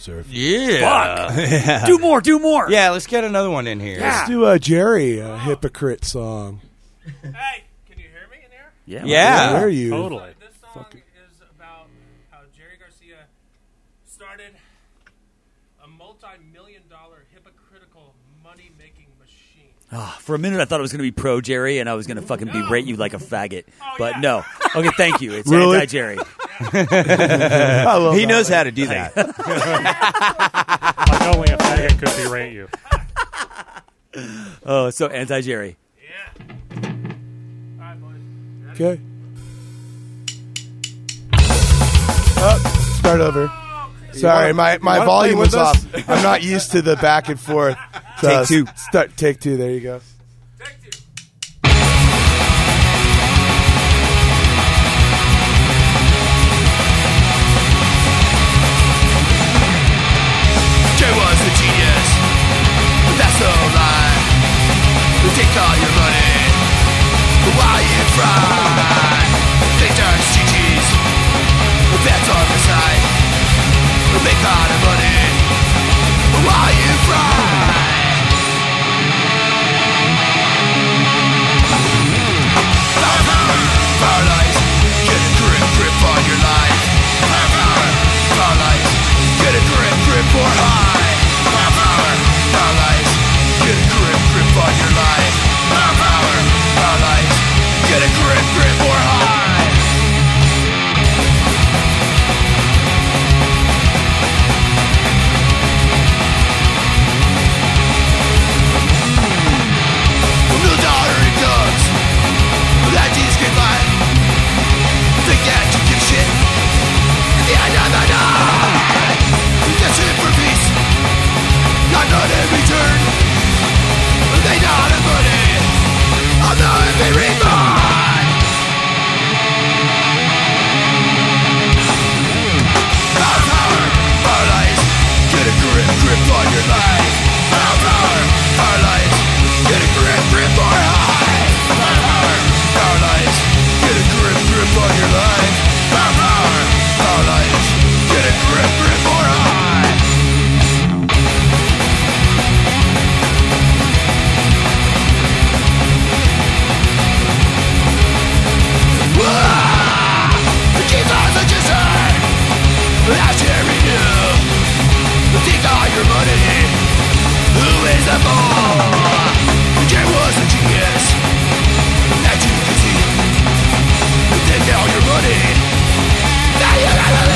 surf. Yeah. Fuck. Do more, do more. Yeah, let's get another one in here. Let's do a Jerry, a hypocrite song. Hey, can you hear me in here? Yeah. Yeah. Where are you? Totally. This song is about how Jerry Garcia started a multi-million dollar hypocritical money-making machine. Ah, for a minute, I thought it was going to be pro Jerry, and I was going to fucking berate you like a faggot. But no. Okay, thank you. It's Really? anti Jerry. I love He that. knows how to do that. Like only a faggot could berate you. Oh, so anti Jerry. Yeah. All right, boys. Okay. Oh, start over. Sorry, my, my wanna volume play with was us? off. I'm not used to the back and forth. So Take two. Start, take two. There you go. Take two. Jay was a genius, but that's no lie. We take all your money, but while you fry, they turn C Gs, the bets on the side. We make a lot of money, but while you fry. Power, power, paralyzed, get a grip, grip on your life. Power, power, paralyzed, get a grip, grip or high. Power, power, paralyzed, get a grip, grip on your life. Power, power, paralyzed, get a grip, grip or high. From the daughter it comes, that Jesus can buy. Think that you give shit at the end of the night. That's it for peace, got none in return. They not have money, I'm not in refund. Power, power, paralyzed, get a grip, grip on your life. Power, power, paralyzed, get a grip, grip or high. Power, power, paralyzed, get a grip, grip on your life. Power, power, paralyzed, get a grip, grip or high. Ah! The keys are such a sign that Jerry knew. Take all your money. Who is the fool? Jerry was a genius that you can see. Take all your money. Now you gotta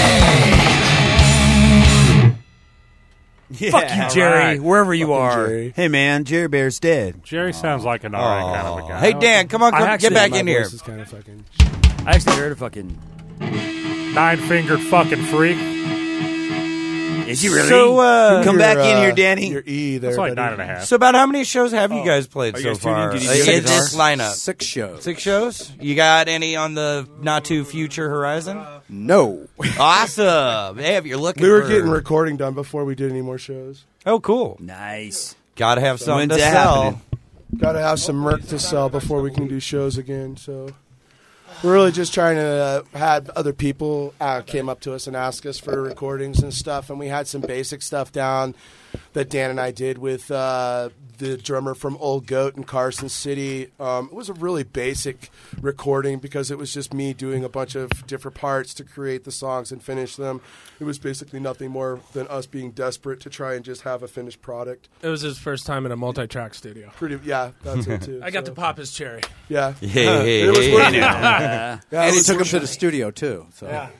leave. Fuck you, Jerry, right. wherever you Fucking are. Jerry. Hey, man, Jerry Bear's dead. Jerry sounds like an alright kind of a guy. Hey, Dan, come on, I come, actually- get back My in here. voice is kind of fucking. I actually heard a fucking. Nine-fingered fucking freak. Is he really? So, uh, Come Your, back in uh, here, Danny. Your E there. That's like buddy. nine and a half. so about how many shows have you guys played Are you so guys tuning in? far Did you uh, do in guitar? this lineup? Six shows. Six shows? You got any on the not too future horizon? No. Awesome. Hey, if you're looking We were for... getting recording done before we did any more shows. Oh, cool. Nice. Gotta have something When's to that sell. happening? Got to have some merch to sell before we can do shows again. So we're really just trying to uh, have other people uh, came up to us and asked us for recordings and stuff, and we had some basic stuff down that Dan and I did with uh, the drummer from Old Goat in Carson City. Um, it was a really basic recording because it was just me doing a bunch of different parts to create the songs and finish them. It was basically nothing more than us being desperate to try and just have a finished product. It was his first time in a multi-track studio. Pretty, yeah, that's it too. I got so, to pop his cherry. yeah. Hey, hey, It was hey, worth hey it. now. Yeah, And it he was took him worth to it. the studio, too. So. Yeah.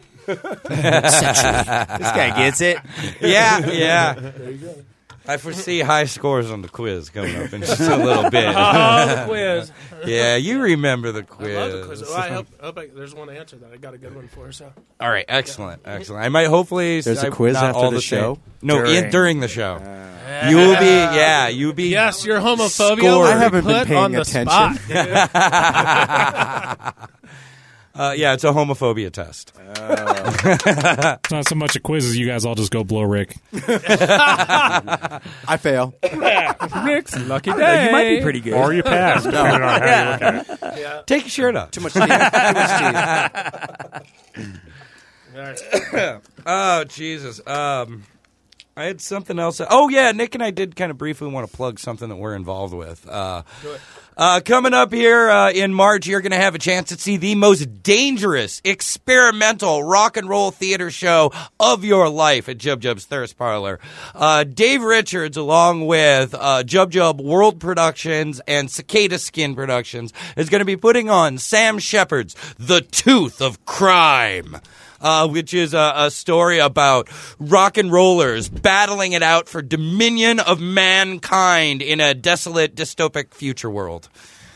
This guy gets it. Yeah, yeah. There you go. I foresee high scores on the quiz coming up in just a little bit. Oh, the quiz. Yeah, you remember the I quiz. love the quiz. Well, I hope, hope I, there's one answer that I got a good one for. So All right, excellent, excellent. I might hopefully. There's a I- quiz not after all the same. show? No, During. in, during the show. You will be, yeah, you'll be. yes, your homophobia Scored. will I be haven't been put paying on the attention. spot. Uh, yeah, it's a homophobia test. It's not so much a quiz as you guys all just go blow Rick. I fail. Rick's lucky Uh, day. you might be pretty good. Or you pass, depending on how you look at it. Take your shirt off. Too much teeth. Too much teeth. Oh Jesus. Um, I had something else. Oh, yeah, Nick and I did kind of briefly want to plug something that we're involved with. Uh, uh, coming up here uh, in March, you're going to have a chance to see the most dangerous experimental rock and roll theater show of your life at Jub Jub's Thirst Parlor. Uh, Dave Richards, along with uh, Jub Jub World Productions and Cicada Skin Productions, is going to be putting on Sam Shepard's The Tooth of Crime. Uh, which is a, a story about rock and rollers battling it out for dominion of mankind in a desolate, dystopic future world.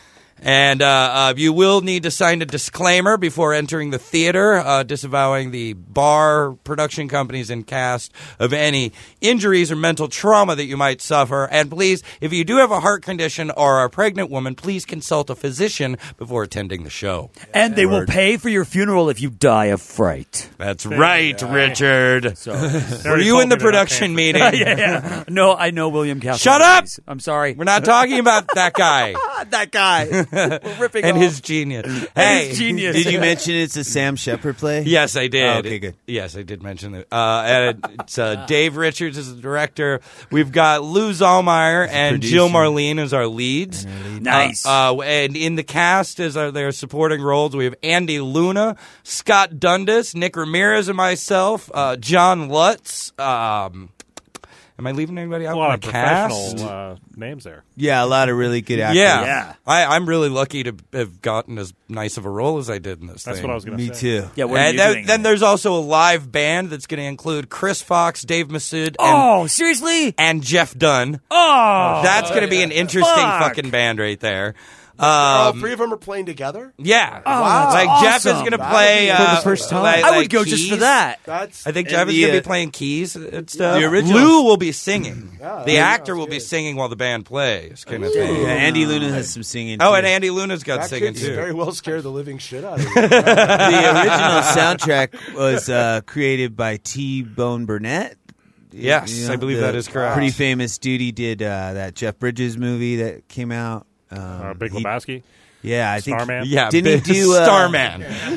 And uh, uh, you will need to sign a disclaimer before entering the theater, uh, disavowing the bar, production companies, and cast of any injuries or mental trauma that you might suffer. And please, if you do have a heart condition or are a pregnant woman, please consult a physician before attending the show. And they will pay for your funeral if you die of fright. That's right, Richard. So, were you in the production meeting? yeah, yeah. No, I know William Castle. Shut up! I'm sorry. We're not talking about that guy. that guy. We're ripping and off. his genius. Hey, his genius. Did you mention it's a Sam Shepard play? Yes, I did. Oh, okay, good. Yes, I did mention that. Uh, and it's uh, Dave Richards is the director. We've got Lou Zallmeyer and producer. Jill Marlene as our leads. Nice. Uh, uh, and in the cast as our, their supporting roles, we have Andy Luna, Scott Dundas, Nick Ramirez, and myself. Uh, John Lutz. Um, Am I leaving anybody out? A lot of of my cast? professional uh, names there. Yeah, a lot of really good actors. Yeah, Yeah. I, I'm really lucky to have gotten as nice of a role as I did in this That's thing. what I was going to Me say. too. Yeah, what are And you then, doing? then there's also a live band that's going to include Chris Fox, Dave Massoud, and, oh, seriously? and Jeff Dunn. Oh. That's going to be an interesting Fuck. fucking band right there. All Um, three of them are playing together? yeah, Oh, Wow. like that's Jeff is awesome. going to That play would be- uh, For the first time. like- I would like go just for keys. that. That's I think And Jeff is the, going to uh, be playing keys and stuff. the original- Lou will be singing. Yeah, the that actor sounds will be good. singing while the band plays, kind of thing. Yeah, Andy Luna has some singing. Oh, too. and Andy Luna's got that singing kid's too. very well scared the living shit out of you. the original soundtrack was uh, created by T. Bone Burnett. Yes, I believe the that is correct. Pretty famous dude. He did uh, that Jeff Bridges movie that came out. Um, Uh, Big he- Lebowski. Yeah, I think. Starman. Yeah, Didn't he big do uh, Starman?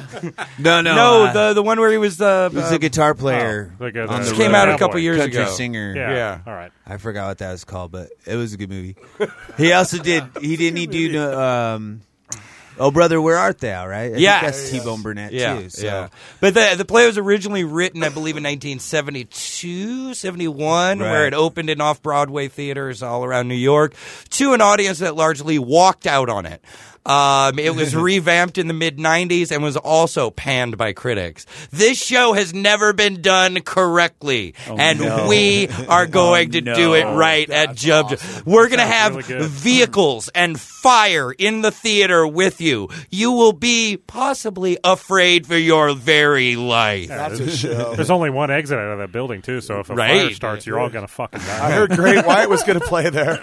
No, no, No, uh, the the one where he was the he was uh, a guitar player. Oh, like a- on the the came road. out a Cowboy. couple years country ago. singer. Yeah. Yeah. All right. I forgot what that was called, but it was a good movie. He also did. He didn't he do um, Oh Brother, Where Art Thou? Right? I Yes. think that's T Bone Burnett Yeah, too. So. yeah. But the the play was originally written, I believe, in nineteen seventy-two, seventy-one, Right. where it opened in off-Broadway theaters all around New York to an audience that largely walked out on it. Um, it was revamped in the mid nineties and was also panned by critics. This show has never been done correctly, and no. we are going to no. do it right at Jub Jub. We're going to have really good. vehicles and fire in the theater with you. You will be possibly afraid for your very life. That's a show. There's only one exit out of that building, too, so if a Right. fire starts, you're all going to fucking die. I heard Great White was going to play there.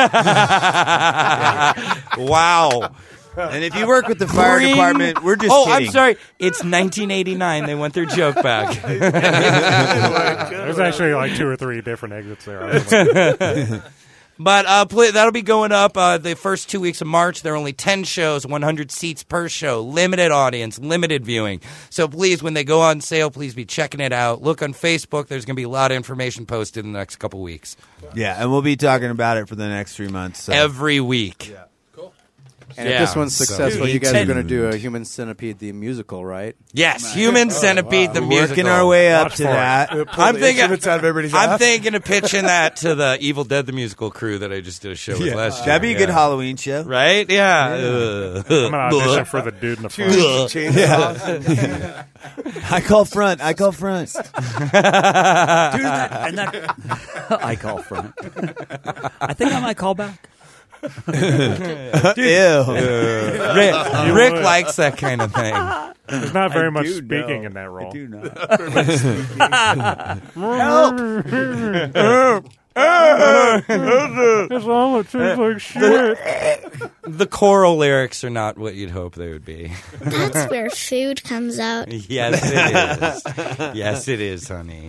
Wow. And if you work with the fire Bring- department, we're just Oh, kidding. I'm sorry. It's nineteen eighty-nine. They want their joke back. There's actually like two or three different exits there. I don't know. But uh, play, that'll be going up uh, the first two weeks of March. There are only ten shows, one hundred seats per show, limited audience, limited viewing. So please, when they go on sale, please be checking it out. Look on Facebook. There's going to be a lot of information posted in the next couple weeks. Yeah, and we'll be talking about it for the next three months. So. Every week. Yeah. And Yeah. if this one's So- successful, you guys Dude, are going to do a Human Centipede, the musical, right? Yes, Human Centipede, the We're musical. working our way up Watch to for it. that. I'm thinking. Instruments out of everybody's I'm ass. thinking of pitching that to the Evil Dead the musical crew that I just did a show with last year. That'd be a good Yeah. Halloween show. Right? Yeah. I'm going to audition for the dude in the front. Chainsaws. I call front. I call front. Dude, that, and that, I call front. I think I might call back. Ew. Rick, You Rick would. likes that kind of thing. There's not very I much do speaking know. in that role. I do not. This omelet tastes like shit. The choral lyrics are not what you'd hope they would be. That's where food comes out. Yes, it is. Yes, it is, honey.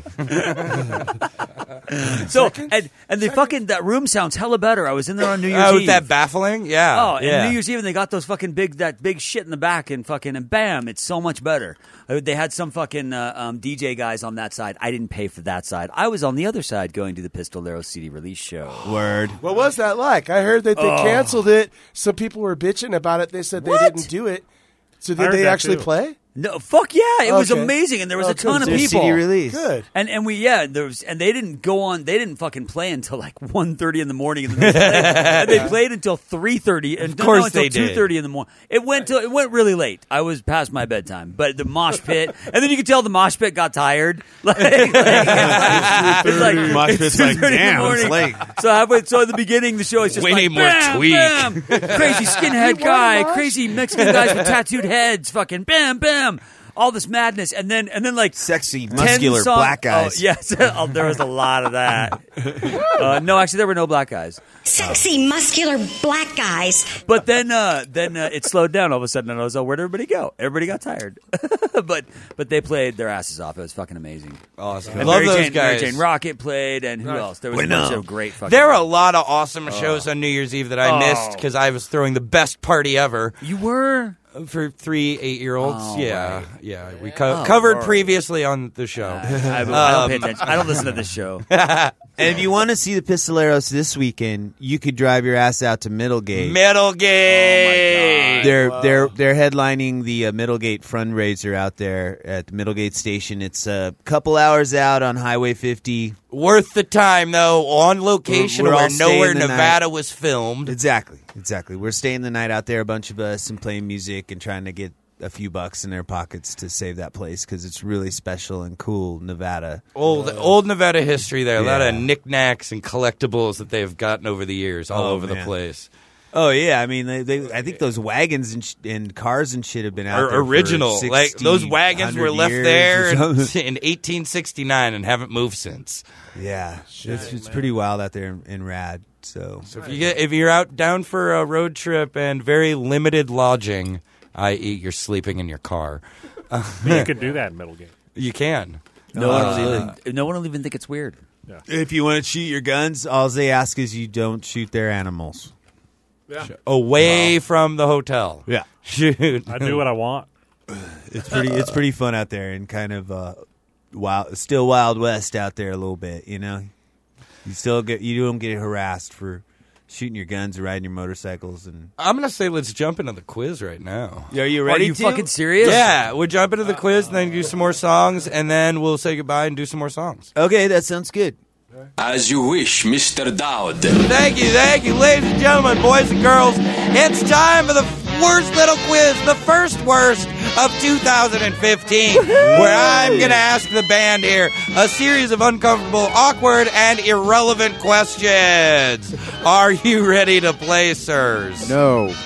So and and the fucking that room sounds hella better. I was in there on New Year's Oh, Eve. with that baffling? Yeah. Oh, and yeah. New Year's Eve, and they got those fucking big that big shit in the back, and fucking and bam, it's so much better. Uh, They had some fucking uh, um, D J guys on that side. I didn't pay for that side. I was on the other side going to the Pistolero C D release show. Word. What was that like? I heard that they Oh. canceled it. Some people were bitching about it. They said What? they didn't do it. So I did heard they that actually too. play? No, fuck yeah, it was Okay. amazing, and there was Oh, a ton of good. Their people. C D release. Good. And and we yeah there was and they didn't go on they didn't fucking play until like one thirty in the morning and then they played, and they played until three thirty and no, course no, until they did. two thirty in the morning. It went till it went really late. I was past my bedtime, but the mosh pit and then you could tell the mosh pit got tired. Like, like, it's like Mosh it's pit's two like, thirty in the damn, it's morning. late. So halfway so at the beginning the show is just We like need more bam, tweak. bam, crazy skinhead guy, crazy Mexican guys with tattooed heads, fucking bam bam. All this madness, and then and then like Sexy, ten muscular song- black guys. Oh, yes, oh, there was a lot of that. Uh, no, actually, there were no black guys. Sexy, muscular black guys. But then, uh, then uh, it slowed down all of a sudden, and I was like, "Where'd everybody go?" Everybody got tired, but but they played their asses off. It was fucking amazing. Awesome. And Love Mary those Jane, Mary guys. Jane Rocket played, and who else? There was a bunch of great fucking. There are a lot of awesome shows on New Year's Eve that I Oh. missed because I was throwing the best party ever. You were. For three eight-year-olds, Oh, yeah, right. yeah, we co- Oh, covered Lord. previously on the show. I, I don't Um, pay attention. I don't listen to this show. And if you want to see the Pistoleros this weekend, you could drive your ass out to Middlegate. Middlegate. They're they're they're headlining the uh, Middlegate fundraiser out there at the Middlegate station. It's a couple hours out on Highway fifty. Worth the time, though, on location We're- we're where all staying nowhere the Nevada night. was filmed. Exactly, exactly. We're staying the night out there, a bunch of us, and playing music and trying to get a few bucks in their pockets to save that place because it's really special and cool, Nevada. Old old Nevada history there. A lot of Yeah. knickknacks and collectibles that they've gotten over the years all Oh, over the man. place. Oh yeah, I mean, they, they, I think those wagons and, sh- and cars and shit have been out Or there for original. Like sixty, those wagons were one hundred left years there or in, something. in eighteen sixty-nine and haven't moved since. Yeah, it's, it's pretty wild out there in, in Rad. So, So if you get if you're out down for a road trip and very limited lodging, that is, you're sleeping in your car. But you could do that in Middlegate. You can. No one will Uh, even. No one will even think it's weird. if you want to shoot your guns, all they ask is you don't shoot their animals. Yeah. Away from the hotel. Yeah, Shoot. I do what I want. it's pretty. It's pretty fun out there and kind of uh, wild, still Wild West out there a little bit. You know, you still get you don't get harassed for shooting your guns, riding your motorcycles, and I'm gonna say let's jump into the quiz right now. are you Are ready? you to? fucking serious? Yeah, we'll jump into the quiz and then do some more songs, and then we'll say goodbye and do some more songs. Okay, that sounds good. As you wish, Mister Dowd. Thank you, thank you, ladies and gentlemen, boys and girls. It's time for the worst little quiz, the first worst of two thousand fifteen, where I'm going to ask the band here a series of uncomfortable, awkward, and irrelevant questions. Are you ready to play, sirs? No.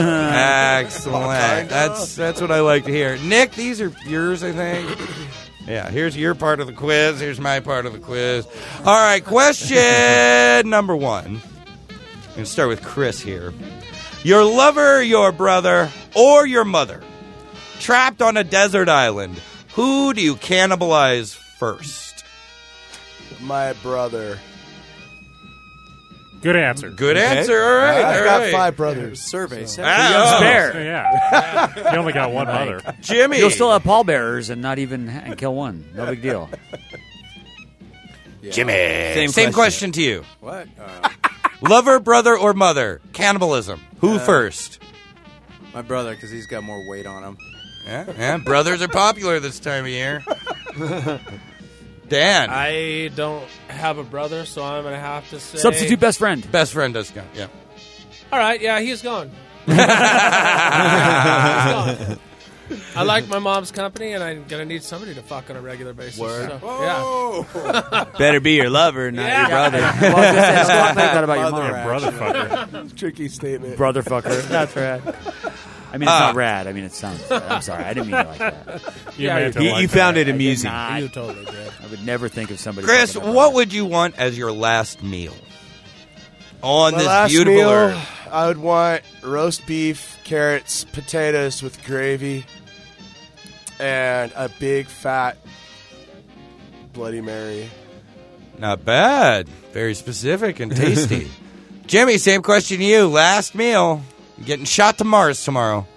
Excellent. That's that's what I like to hear. Nick, these are yours, I think. Yeah, here's your part of the quiz. Here's my part of the quiz. All right, question number one. I'm going to start with Chris here. Your lover, your brother, or your mother, trapped on a desert island. Who do you cannibalize first? My brother. Good answer. Good answer. All right. I've all got right. five brothers. Survey. So. Ah, Spare. Yeah. You only got one mother. Jimmy. You'll still have pallbearers and not even ha- and kill one. No big deal. Jimmy. Same Same, question. question. to you. What? Uh, Lover, brother, or mother? Cannibalism. Who Uh, first? my brother, because he's got more weight on him. Yeah, yeah, brothers are popular this time of year. Dan. I don't have a brother, so I'm going to have to say... Substitute best friend. Best friend does count, yeah. All right, yeah, he's gone. He's gone. I like my mom's company, and I'm going to need somebody to fuck on a regular basis. Word. So, yeah. Better be your lover, not Yeah. your brother. Well, I was gonna say, I like that about your Mother, mom. Brother fucker. Tricky statement. Brother fucker. That's right. I mean, it's Uh, not rad. I mean, it sounds bad. I'm sorry. I didn't mean it like that. You Yeah, meant You, to like you that. found it I did amusing. not. You totally did. I would never think of somebody. Chris, fucking up what on would you want as your last meal on My this last beautiful meal, earth? I would want roast beef, carrots, potatoes with gravy, and a big fat Bloody Mary. Not bad. Very specific and tasty. Jimmy, same question to you. Last meal. You're getting shot to Mars tomorrow.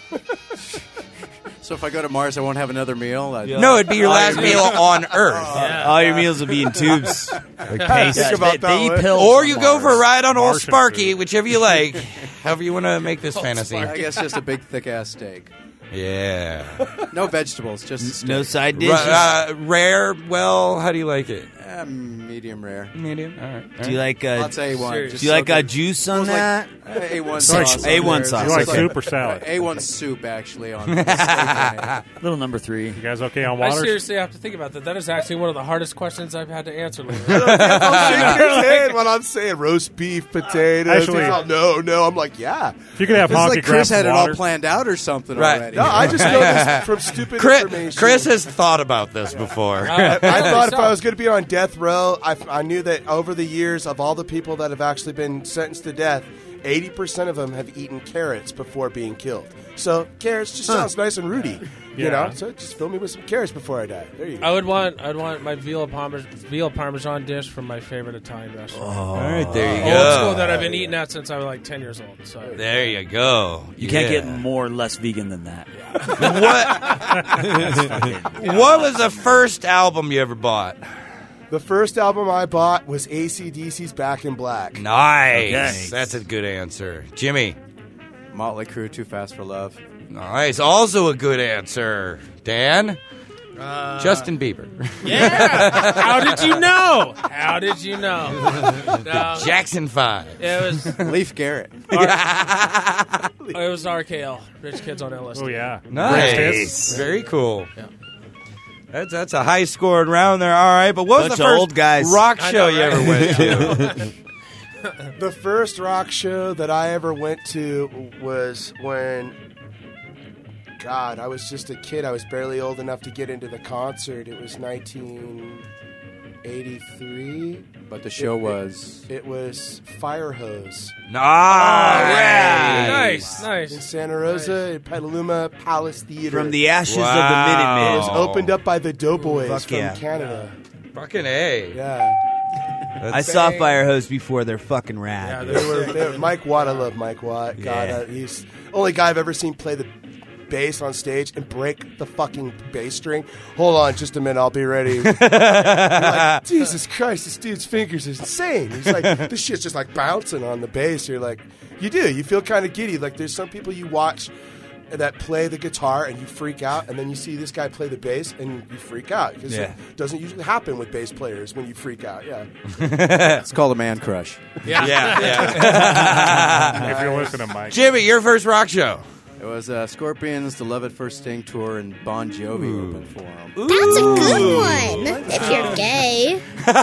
So if I go to Mars, I won't have another meal? I, No, it'd be your last meal on Earth. All your meals will be in tubes. Or case. Yeah, about they, that they eat one. pills Or on you go Mars. for a ride on old Martian Sparky, food. whichever you like. However you want to make this fantasy. I guess just a big, thick-ass steak. Yeah. No vegetables, just a steak. No side Ra- dishes. uh, rare, well, how do you like it? Eh, medium rare. Medium? All right. all Do you right. like uh, Lots of A one. Serious. Just do you like so uh, good. juice on Smells that? like, uh, A one Sorry, sauce. A one on there. sauce. You like Okay. soup or salad? A one soup, actually, on the steak. on it. Little number three. You guys okay on I water? seriously have to think about that. That is actually one of the hardest questions I've had to answer lately. I'm shaking his head when I'm saying roast beef, potatoes. Actually- He's all, no, no. I'm like, yeah. If you could have It's Honky like grab Chris some had it water. all planned out or something Right. already. No, I just know this from stupid Chris, information. Chris has thought about this before. I, I thought if I was going to be on death row, I, I knew that over the years of all the people that have actually been sentenced to death, eighty percent of them have eaten carrots before being killed. So carrots just sounds nice and rooty, you Yeah. know. So just fill me with some carrots before I die. There you go. I would want I'd want my veal parmes- veal parmesan dish from my favorite Italian restaurant. All right, there you Old go. school that I've been eating at since I was like ten years old. So There you go. You can't Yeah. get more or less vegan than that. What? What was the first album you ever bought? The first album I bought was A C D C's Back in Black. Nice. Nice. That's a good answer. Jimmy. Motley Crue, Too Fast for Love. Nice. Also a good answer. Dan? Justin Bieber. yeah. How did you know? How did you know? No, Jackson five. it was Leif Garrett. it was R K L. Rich Kids on L S D. Oh, yeah. Nice. Hits. Very cool. Yeah. That's that's a high scoring round there. All right, but what was Bunch the of first old guys. rock I show know, you right? ever went to? The first rock show that I ever went to was when, God, I was just a kid. I was barely old enough to get into the concert. It was nineteen eighty-three. But the show It- was... It was Fire Hose Nice. Nice, in nice. Santa Rosa at Petaluma Palace Theater. From the ashes Wow. of the It Minutemen. was opened up by the Doughboys Fuck from yeah. Canada. Fucking A. Yeah. I saw Fire Hose before. They're fucking rad. They were, they were, Mike Watt, I love Mike Watt. God, Yeah. uh, he's only guy I've ever seen play the bass on stage and break the fucking bass string. Hold on just a minute, I'll be ready. You're like, Jesus Christ, this dude's fingers is insane. He's like, this shit's just like bouncing on the bass. You're like, you do. You feel kind of giddy. Like there's some people you watch that play the guitar and you freak out, and then you see this guy play the bass and you freak out because Yeah. it doesn't usually happen with bass players when you freak out. Yeah. It's called a man crush. Yeah. Yeah, yeah. If you're listening, Mike. Jimmy, your first rock show. It was uh, Scorpions, the Love at First Sting tour, and Bon Jovi opened for them. That's a good one. If you're gay.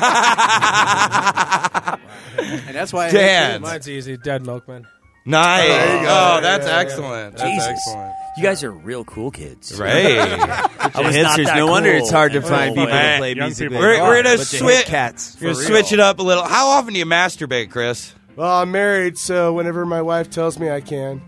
And that's why I Dan. hate kids. Mine's easy. Dead Milkman. Nice. There you go. Oh, Yeah, that's yeah, excellent. That's Jesus. excellent. You guys are real cool kids. Right. I was not Hipsters, that no wonder cool. it's hard to Oh, find people man. to play Young music people. with. We're, we're gonna Bunch of switch. hip cats. We're for gonna real. switch it up a little. How often do you masturbate, Chris? Well, I'm married, so whenever my wife tells me I can.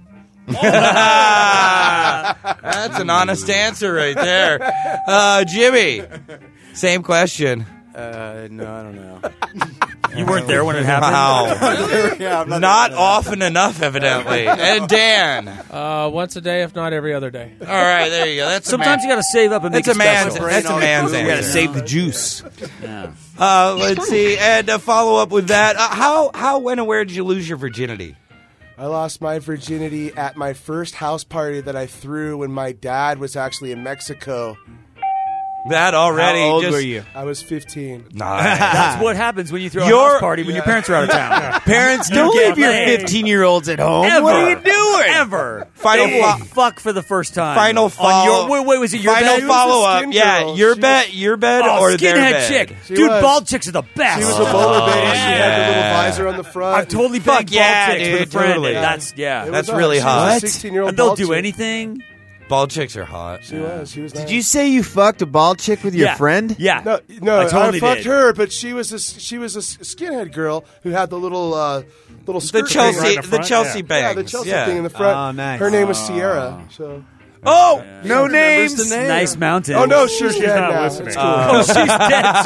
That's an honest answer right there. Uh, Jimmy, same question. Uh, no, I don't know. You weren't there when it happened? Wow. yeah, I'm not, Not often enough, evidently. And Dan. Uh, once a day, if not every other day. All right, there you go. That's Sometimes a you got to save up and make That's it a man's. special. That's a man's You answer. gotta save the juice. Yeah. Uh, let's see, and uh, follow up with that. Uh, how, how, when, and where did you lose your virginity? I lost my virginity at my first house party that I threw when my dad was actually in Mexico. That already. How old just, were you? I was fifteen. Nice. That's what happens when you throw a Your- house party when your parents are out of town. Parents, You don't get leave your laid. fifteen-year-olds at home. Ever. What are you doing? Ever. Final They will fo- fuck for the first time. Final On follow. your, wait, wait, was it your final bed? follow up. skin Yeah, girl. your She bed, your bed, Oh, or their skinhead bed. chick. She Dude, was. bald chicks are the best. She was a bowler baby. She had the yeah. little visor on the front. I've totally Fuck banged yeah, bald chicks with a dude, friend. totally. and That's yeah. It That's was really us. hot. She was a sixteen-year-old And they'll bald do chick. anything. Bald chicks are hot. She was. She was. Did nice. you say you fucked a bald chick with your Yeah. friend? Yeah. No, no, I totally fucked did. her, but she was a she was a skinhead girl who had the little uh, little The skirt Chelsea, thing. in the the front, Chelsea yeah. bangs. Yeah, the Chelsea yeah. thing in the front. Oh, nice. Her name was Sierra. So. Oh, no Remembers names. the name. Nice mountain. Oh no, she's, She's dead not now. listening. It's cool. Oh, she's dead.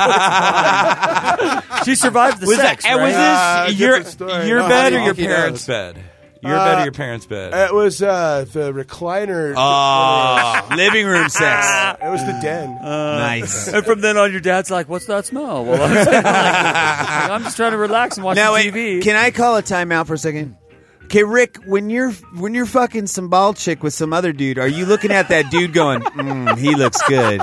So it's fine. She survived the Was sex, that, and right? was Uh, this your different story. your No, bed how or do you your think he parents' knows? bed? Your Uh, bed or your parents' bed? It was uh, the recliner. Oh, living room sex. It was the den. Nice. And from then on, your dad's like, "What's that smell?" Well, I'm, like, I'm just trying to relax and watch Now, the wait, T V. can I call a timeout for a second? Okay, Rick, when you're when you're fucking some bald chick with some other dude, are you looking at that dude going, mm, "He looks good,"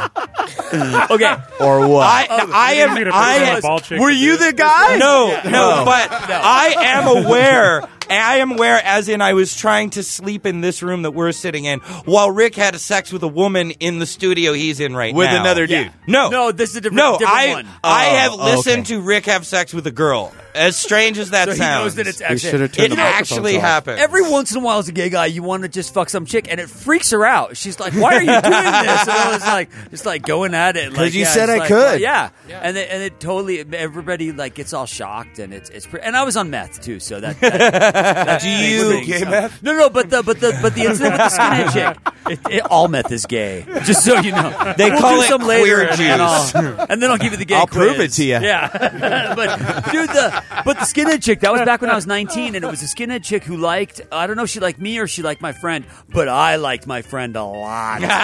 Okay. or what? I, I You am. need a I person am. with bald chick Were to you do the it. guy? No, no, Oh. but I am aware. I am aware, as in I was trying to sleep in this room that we're sitting in, while Rick had sex with a woman in the studio he's in right With now. another dude. No, No, this is a different, no. different I one. I Oh, have listened okay. to Rick have sex with a girl. As strange as that So he sounds, knows that it's We actually. should have turned it the microphones actually off. happened. Every once in a while, as a gay guy, you want to just fuck some chick, and it freaks her out. She's like, "Why are you doing this?" And I was like, just like going at it. 'Cause Like, you yeah, said it's I like, could. well, yeah. And it, and it totally everybody like gets all shocked, and it's it's. Pre- and I was on meth too, so that. that, that Do makes you- things- Gay meth? No, no, but the but the but the incident with the skinhead chick, it, it, all meth is gay. Just so you know, They we'll call do it some later, queer and, and, I'll, and then I'll give you the gay. I'll quiz. prove it to you. Yeah, but dude, the but the skinhead chick that was back when I was nineteen, and it was a skinhead chick who liked. I don't know if she liked me or she liked my friend, but I liked my friend a lot. I was like,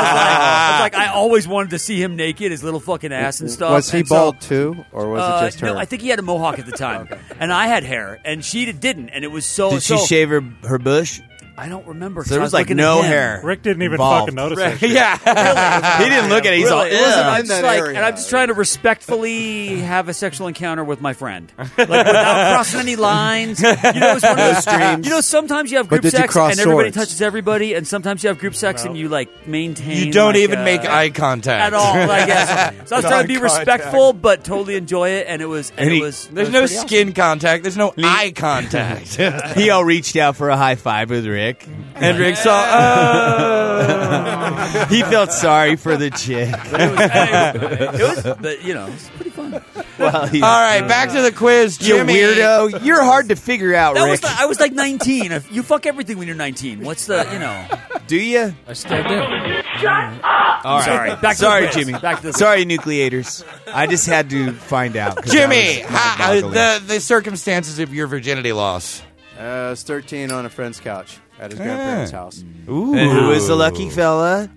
I was like, I always wanted to see him naked, his little fucking ass and stuff. Was he And so- bald too, or was uh, it just her? No, I think he had a mohawk at the time, and I had hair, and she didn't, and it was so. Did so, she shave her her bush? I don't remember. 'Cause there I was like looking at no him. hair. Rick didn't even Involved. fucking notice that shit. yeah. He didn't look at it. He's all, Really, it wasn't- "Ugh." I'm In just that like, area. and I'm just trying to respectfully have a sexual encounter with my friend, like without crossing any lines. You know, it's one of those streams. You know, sometimes you have But group did you sex cross and everybody swords? touches everybody, and sometimes you have group sex and you like maintain. You don't like, even uh, make eye contact at all. I guess. So I was trying to be Eye contact. respectful, but totally enjoy it, and it was. And, And it he- was. There's it no was pretty skin contact. There's no eye contact. He all reached out for a high five with Rick. and Rick saw. Oh. He felt sorry for the chick. awesome. It was, it was, but you know, it was pretty fun. Well, he's- All right, back to the quiz, you Jimmy. weirdo. You're hard to figure out, That Rick. was. I was like nineteen. If you fuck everything when you're nineteen. What's the? You know. Do you? I still do. All right. Sorry. Back to Sorry, the quiz. Jimmy. Back to the Sorry, nucleators. I just had to find out. 'cause Jimmy, I was how, mind-boggling. the the circumstances of your virginity loss. Uh, I was thirteen on a friend's couch at his grandparents' house. Ooh. And who was the lucky fella?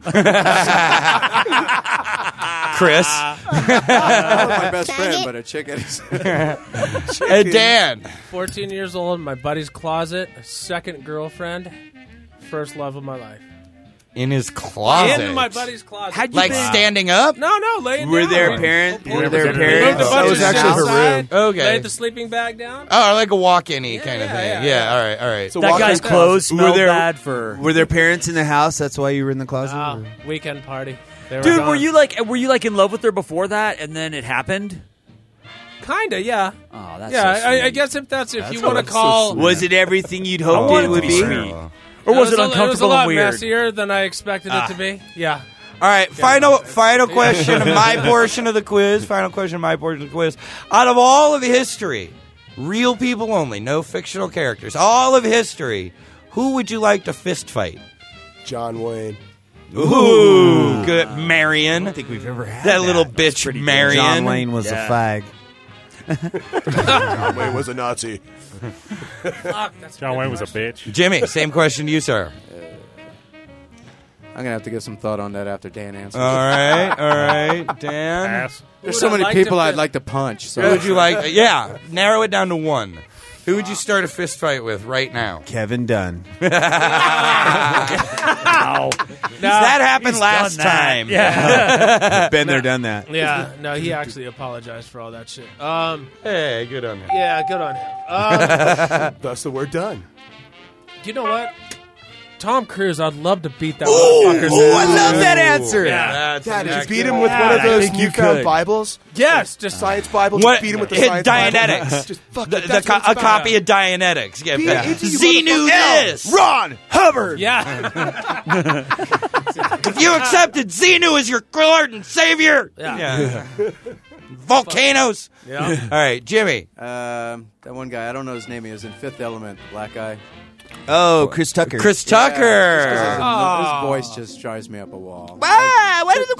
Chris. Not my best friend, but a chick at his. Hey, Dan. fourteen years old, my buddy's closet, second girlfriend, first love of my life. In his closet. In my buddy's closet. How'd you Like been- standing up? No, no, laying Were down. their parent? Were their Moved parents? the That bunch was of actually shit her outside, room. Okay. Laid the sleeping bag down. Oh, like a walk-in-y kind of yeah, thing. yeah, Yeah, yeah. all right, all right. So That walk guy's us down. clothes Were smelled there- bad for. Were their parents in the house? That's why you were in the closet. Oh, weekend party. They were Dude, gone. were you like were you like in love with her before that, and then it happened? Kinda, yeah. Oh, that's yeah, so I, I sweet. guess if that's if That's you want to so call. sweet. Was it everything you'd I hoped wanted it to would be be? sweet. Or was it, was a, uncomfortable it was a lot and weird? messier than I expected it to be. Yeah. All right, final final question of my portion of the quiz. Final question of my portion of the quiz. Out of all of history, real people only, no fictional characters, all of history, who would you like to fist fight? John Wayne. Ooh, good, Marion. I don't think we've ever had That little bitch, Marion. John Wayne was Yeah. a fag. John Wayne was a Nazi. Fuck, that's John Wayne was a bitch. Jimmy, same question to you, sir. I'm gonna have to give some thought on that after Dan answers. All right, all right, Dan. Ass. There's Who so would I many like to people I'd fit- like to punch. So Who would you like? Yeah, narrow it down to one. Who would you start a fist fight with right now? Kevin Dunn. Wow. that happened He's last done that. time. Yeah. Been there, done that. Yeah, no, he actually apologized for all that shit. Um, Hey, good on you. yeah, good on him. Um, Thus the word done. you know what? Tom Cruise, I'd love to beat that Ooh, motherfucker's ooh, I ass. love that answer. Yeah. That's Dad, did you an beat him excellent- with one of I those think you newfound could. Bibles? Yes, just Science Bible. What? Just beat him with the It- science Bible. Dianetics. Just fuck The, it, the that's co- what it's a about. copy of Dianetics. Yeah, Be yeah. an idiot, you Z knew motherfucker. this. Ron Hubbard. yeah. If you accepted Xenu as your Lord and Savior. Yeah. Volcanoes. Yeah. All right, Jimmy. Um, that one guy, I don't know his name. He was in Fifth Element, the black guy. Oh, Chris Tucker. Chris Yeah, Tucker. just 'cause his, Oh. his voice just drives me up a wall. Ah, what is the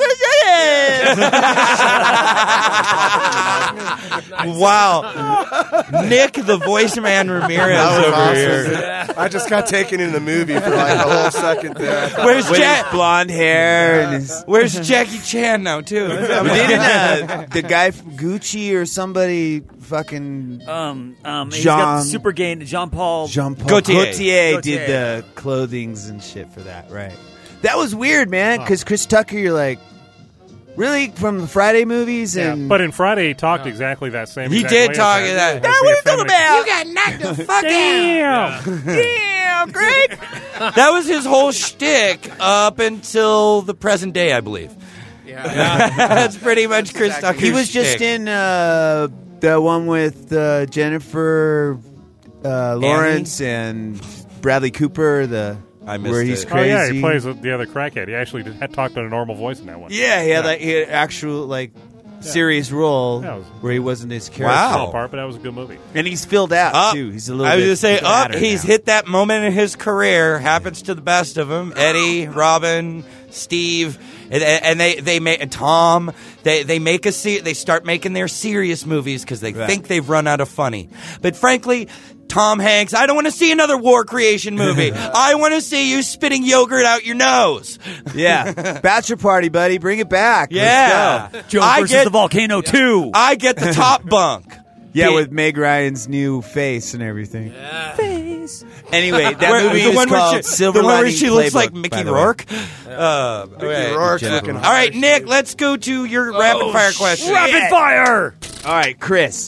question? Wow. Nick, the voice man Ramirez That was over awesome. here. I just got taken in the movie for like a whole second there. Where's With his Jack? blonde hair and his. Where's Jackie Chan now, too? Didn't uh, the guy from Gucci or somebody fucking Um, um, he's got Jean- super gain. Jean Paul. Jean Paul Gaultier. Gaultier Gaultier. did the clothings and shit for that, right? That was weird, man. Because Chris Tucker, you're like, really from the Friday movies, and But in Friday, he talked exactly that same. He exact did way talk as that. as Now, the what are you talking effeminate- about? You got knocked the fuck Damn. damn, Greg. That was his whole shtick up until the present day, I believe. Yeah. That's pretty much Chris Tucker's He was just shtick. in uh, the one with uh, Jennifer uh, Lawrence and Bradley Cooper. The I missed where he's it. Oh yeah, crazy. he plays the other crackhead. He actually did, had talked in a normal voice in that one. Yeah, he had Yeah. like he had actual like serious role Yeah, it was- where he wasn't his character. Wow. Small part, but that was a good movie. And he's filled out Up. too. He's a little. I was bit going to say, up. fatter He's now. hit that moment in his career. Happens to the best of them. Eddie, Robin, Steve, and, and they they make and Tom. They they make a se- They start making their serious movies because they Right. think they've run out of funny. But frankly, Tom Hanks, I don't want to see another war creation movie. I want to see you spitting yogurt out your nose. Yeah, bachelor party, buddy. Bring it back. Yeah, Let's go. Joe I versus get the Volcano two. I get the top bunk. Yeah, Be- with Meg Ryan's new face and everything. Face. Anyway, that Where- movie the is one where called she, Silver the one where Lining she looks Playbook, like by Mickey the way. Rourke. Uh, okay. Rourke's Jennifer. looking All right, Nick, let's go to your rapid fire question. Rapid fire. All right, Chris.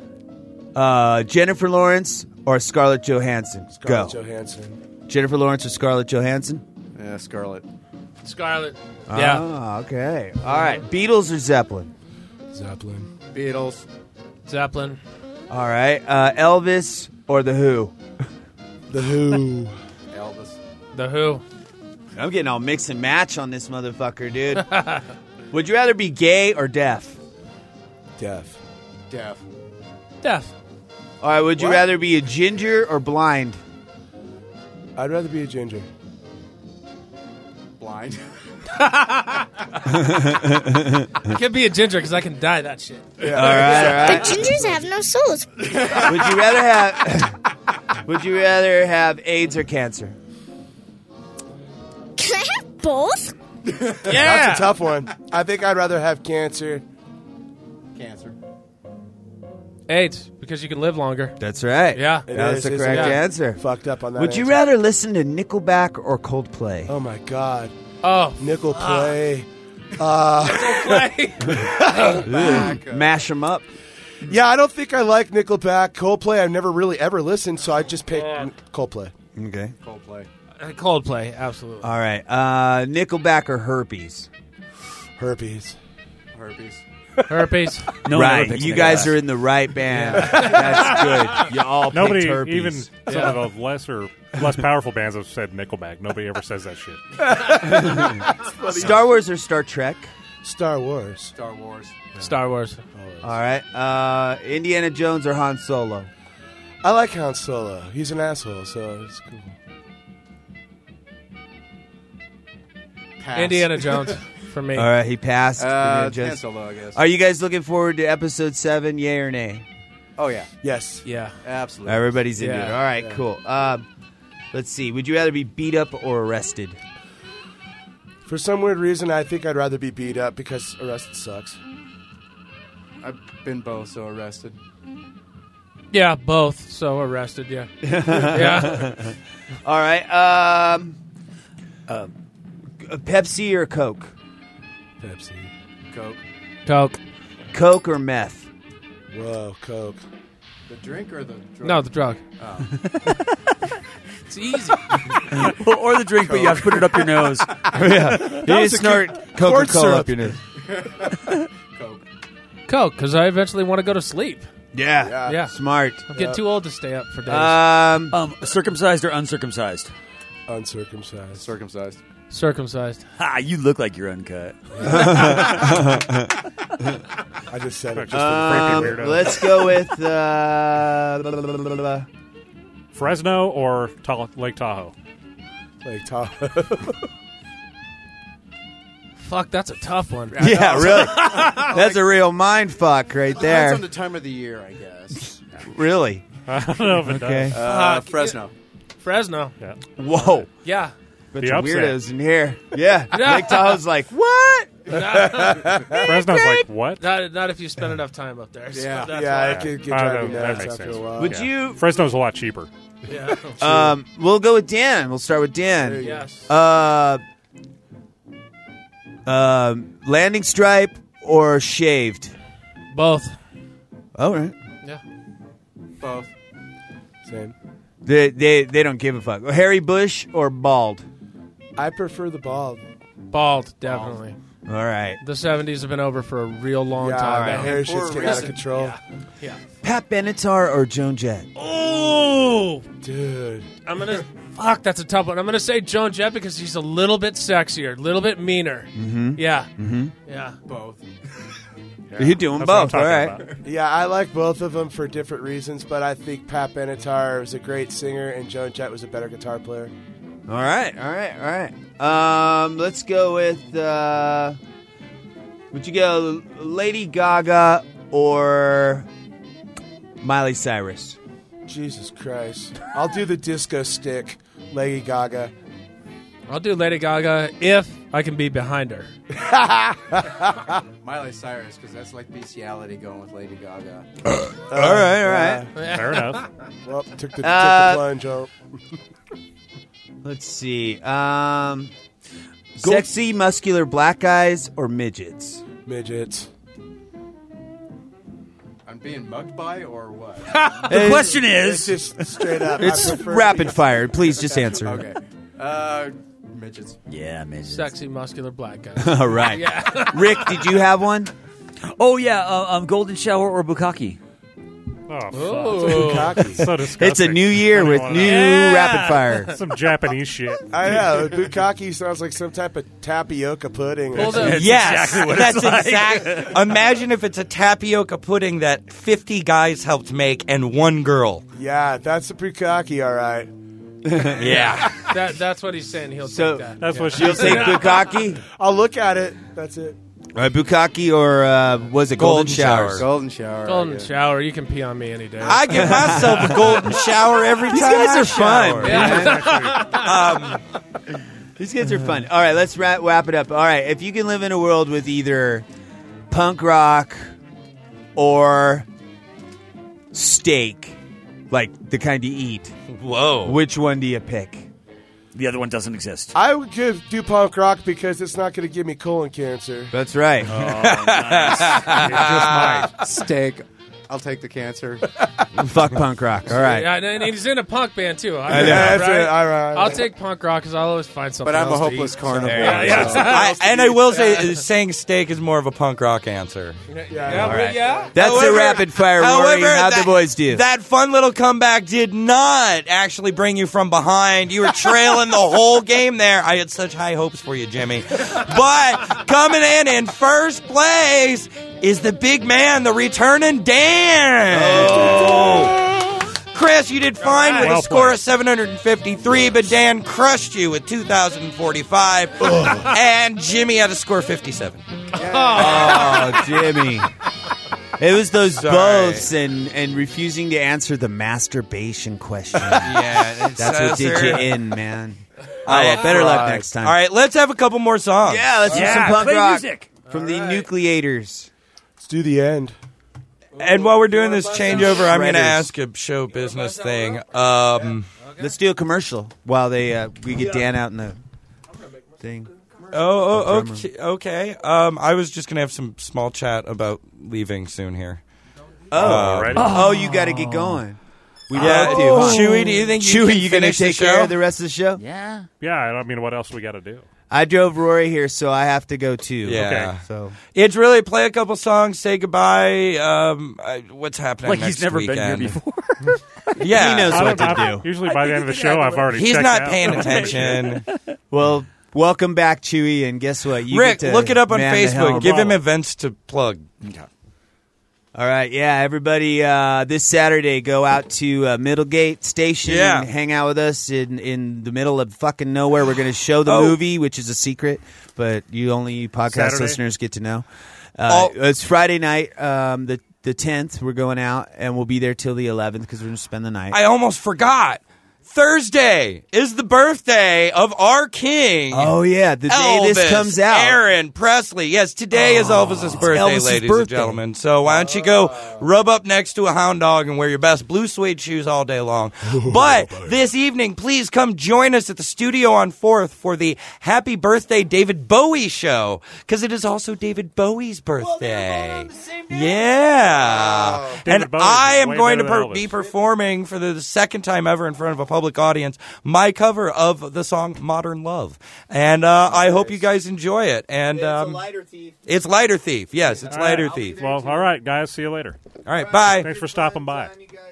Uh, Jennifer Lawrence or Scarlett Johansson? Scarlett Go. Johansson. Jennifer Lawrence or Scarlett Johansson? Yeah, Scarlet. Scarlet. Yeah. Ah, okay. All right. Beatles or Zeppelin? Zeppelin. Beatles. Zeppelin. All right. Uh, Elvis or The Who? The Who. Elvis. The Who. I'm getting all mix and match on this motherfucker, dude. Would you rather be gay or deaf? Deaf. Deaf. Deaf. All right. Would you What? rather be a ginger or blind? I'd rather be a ginger. Blind. I can't be a ginger because I can dye that shit. All right. All But right. gingers have no souls. Would you rather have? Would you rather have AIDS or cancer? Can I have both? That's a tough one. I think I'd rather have cancer. Cancer. AIDS, because you can live longer. That's right. Yeah. It That's is, the isn't correct it? answer. Fucked up on that. Would you answer. rather listen to Nickelback or Coldplay? Oh my God. Oh. Nickel play. Uh, Mash them up. yeah, I don't think I like Nickelback. Coldplay, I've never really ever listened, so I just picked Yeah. Coldplay. Okay. Coldplay. Uh, Coldplay, absolutely. All right. Uh, Nickelback or herpes? Herpes. Herpes. Herpes. No one ever right. picks You Nickelback. guys are in the right band. That's good. You all picked Nobody, herpes. even some of the lesser, less powerful bands have said Nickelback. Nobody ever says that shit. Star Wars or Star Trek? Star Wars. Star Wars. Star Wars. All right. Uh, Indiana Jones or Han Solo? I like Han Solo. He's an asshole, so it's cool. Pass. Indiana Jones for me. All right. He passed. Uh, Indiana Han Jones. Solo, I guess. Are you guys looking forward to episode seven? Yay or nay? Oh, yeah. Yes. Yeah. Absolutely. Everybody's into Yeah. it. All right. Yeah. Cool. Um, let's see. Would you rather be beat up or arrested? For some weird reason, I think I'd rather be beat up because arrested sucks. I've been both, so arrested. Yeah, both. So arrested, yeah. yeah. All right. Um, Uh, Pepsi or Coke? Pepsi. Coke. Coke. Coke or meth? Whoa, Coke. The drink or the drug? No, the drug. Oh. It's easy. Or the drink, but you have to put it up your nose. Yeah. You just snort Coca-Cola up your nose. Coke. Coke, because I eventually want to go to sleep. Yeah. Yeah. Yeah. Smart. I'm getting too old to stay up for days. Um, Um, circumcised or uncircumcised? Uncircumcised. Circumcised. Circumcised. Ha! You look like you're uncut. I just said it. Just a freaky um, weirdo. let's go with uh, blah, blah, blah, blah, blah. Fresno or Ta- Lake Tahoe? Like Tahoe. Fuck, that's a tough one. Yeah, really. That's a real mind fuck right Depends there. on the time of the year, I guess. Really? I don't know if it Okay. does. Uh, Fuck. Fresno. Fresno. Yeah. Whoa. Yeah. Bunch The of upset. weirdos in here. Yeah. Lake Tahoe's like, what? Fresno's like, what? Not, not if you spend enough time up there. So Yeah. that's yeah, why. it could get Uh, driving that- that nuts makes after sense. a while. Would Yeah. you? Fresno's a lot cheaper. Yeah. Um, we'll go with Dan. We'll start with Dan. Yes. Uh, um, landing stripe or shaved? Both. All right. Yeah. Both. Same. They they they don't give a fuck. Harry Bush or bald? I prefer the bald. Bald, definitely. All right. The seventies have been over for a real long Yeah, time. the now. hair shit's getting out of control. Yeah. yeah. Pat Benatar or Joan Jett? Oh, Dude. I'm gonna. Fuck, that's a tough one. I'm gonna say Joan Jett because she's a little bit sexier, a little bit meaner. Mm-hmm. Yeah. Mm-hmm. Yeah. Both. You're doing That's what I'm both. All talking right. about. Yeah, I like both of them for different reasons, but I think Pat Benatar was a great singer and Joan Jett was a better guitar player. All right. All right. All right. Um, let's go with. Uh, would you go Lady Gaga or Miley Cyrus? Jesus Christ. I'll do the disco stick, Lady Gaga. I'll do Lady Gaga if I can be behind her. Miley Cyrus, because that's like bestiality going with Lady Gaga. all right. All right. Fair enough. Well, took the, Uh, took the plunge. Oh. Let's see. Um, sexy, muscular black guys or midgets? Midgets. I'm being mugged by or what? The question It's is, just straight up. I It's prefer- rapid fire. Please just answer. Okay. Uh, midgets. yeah, midgets. Sexy, muscular black guy. All right. Yeah. Rick, did you have one? Oh yeah, uh, um, golden shower or bukkake? Oh, fuck. Oh. Cocky. So disgusting. It's a new year I don't with wanna new know. rapid fire. Some Japanese shit. I know. Bukkake sounds like some type of tapioca pudding. or Well, the- something. Yes, exactly what that's it's like. exact. Imagine if it's a tapioca pudding that fifty guys helped make and one girl. Yeah, that's a bukkake, all right. Yeah. That, that's what he's saying. He'll So- take that. That's Yeah. what she You'll take bukkake? I'll look at it. That's it. All right, bukkake or uh, was it golden, Golden shower? showers. Golden shower. Golden yeah. shower. You can pee on me any day. I give myself a golden shower every time. These guys I are fun. shower. Yeah. These kids are fun. All right, let's wrap, wrap it up. All right, if you can live in a world with either punk rock or steak, like the kind you eat, Whoa. which one do you pick? The other one doesn't exist. I would give, do punk rock because it's not going to give me colon cancer. That's right. Steak. I'll take the cancer. Fuck punk rock. All right. Yeah, and he's in a punk band too. I I know. That's right? it. All right. I'll take punk rock because I'll always find something. But I'm a else to hopeless eat. carnivore. Yeah, yeah. so- I, and I will say, uh, saying steak is more of a punk rock answer. Yeah, Yeah, but right. yeah. That's However- the rapid fire warning. How'd the boys do? That fun little comeback did not actually bring you from behind. You were trailing the whole game there. I had such high hopes for you, Jimmy. But coming in in first place is the big man, the returning Dan. Oh. Chris, you did fine with Well a score played. of seven hundred fifty-three, but Dan crushed you with two thousand forty-five. And Jimmy had a score of fifty-seven. Oh, Jimmy. It was those Sorry. boths and, and refusing to answer the masturbation question. Yeah, it That's what says did here- you in, man. All All right, right, better luck next time. All right, let's have a couple more songs. Yeah, let's do Yeah, some punk play rock music. from the Nucleators. Let's do the end. And while we're doing this changeover, I'm going to Shredders. ask a show business thing. Um, Let's do a commercial while they uh, we get Dan out in the thing. Oh, oh okay. okay. Um, I was just going to have some small chat about leaving soon here. Oh, Uh, oh, you got to get going. We Yeah, both do. Huh? Chewy, do you think you Chewy, can you gonna finish the take show? care of the rest of the show? Yeah. Yeah, I don't mean, what else we got to do? I drove Rory here, so I have to go too. Yeah. Okay. So It's really play a couple songs, say goodbye. Um, uh, what's happening Like next he's never weekend? been here before. Yeah. He knows I what don't- to I- do. Usually by the end of the show, I've already He's checked not out. paying attention. Well, welcome back, Chewy, and guess what? You Rick, get to look it up on man the Facebook. helm. Give him events to plug. All right, yeah, everybody. Uh, this Saturday, go out to uh, Middlegate Station. Yeah. and hang out with us in in the middle of fucking nowhere. We're going to show the Oh. movie, which is a secret, but you only podcast Saturday? listeners get to know. Uh, Oh. It's Friday night, um, the the tenth. We're going out, and we'll be there till the eleventh because we're going to spend the night. I almost forgot. Thursday is the birthday of our king. oh yeah, the day Elvis this comes out. Aaron Presley. Yes, today is Elvis's birthday, Elvis's ladies and birthday. gentlemen. So why don't you go rub up next to a hound dog and wear your best blue suede shoes all day long. But this evening, please come join us at the studio on fourth for the Happy Birthday David Bowie show, because it is also David Bowie's birthday. Yeah. David and Bowie's I am way going to better than per- Elvis. be performing for the second time ever in front of a public audience my cover of the song Modern Love. And uh, I hope you guys enjoy it. And um, Lighter Thief. it's Lighter Thief. Yes, it's All right. Lighter Thief. Well, all right, guys. See you later. All right, bye. Thanks for stopping by.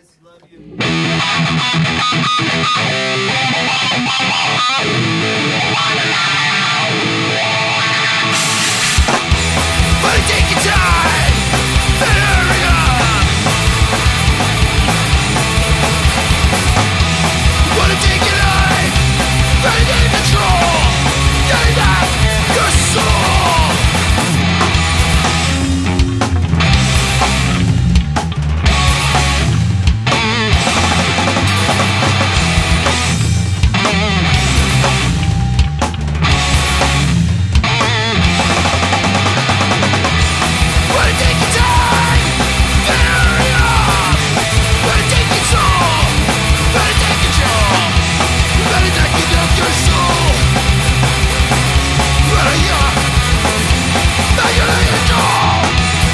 But take your time, hurry up. Wanna take your life, but in control. Gain back your soul. Wanna take your time, hurry up. Wanna take your soul, wanna take control. Wanna take your soul. Wanna yeah, now you're in control.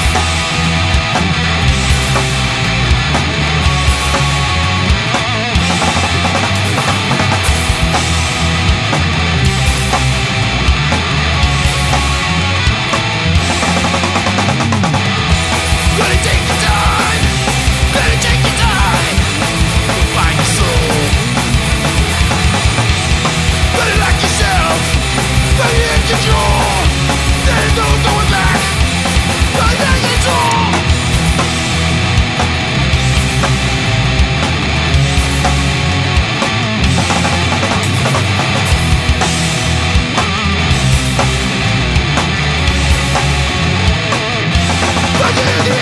Wanna take your time, wanna take your time. Find your soul. Better like yourself, better in control. There's no going back. Better in control. But in the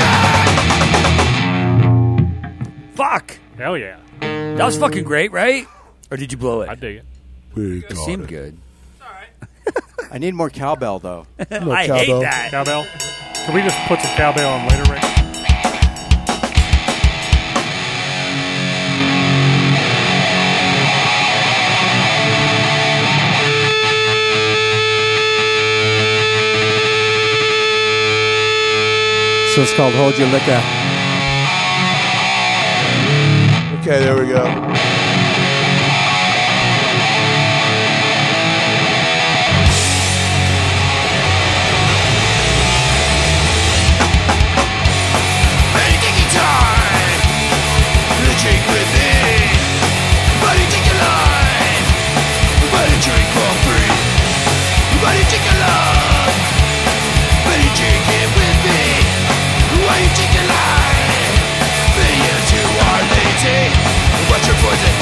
end, Fuck. Hell yeah. That was fucking great, right? Or did you blow it? I dig it. It seemed good. I need more cowbell, though. I cowbell. hate that. Cowbell? Can we just put some cowbell on later, Rick? So it's called Hold Your Liquor. Okay, there we go. better take your time. Drink with me. Better take your life. Better drink for free. Better take your love. Better drink it with me. Why you take your life? Maybe you two are lazy. What's your poison?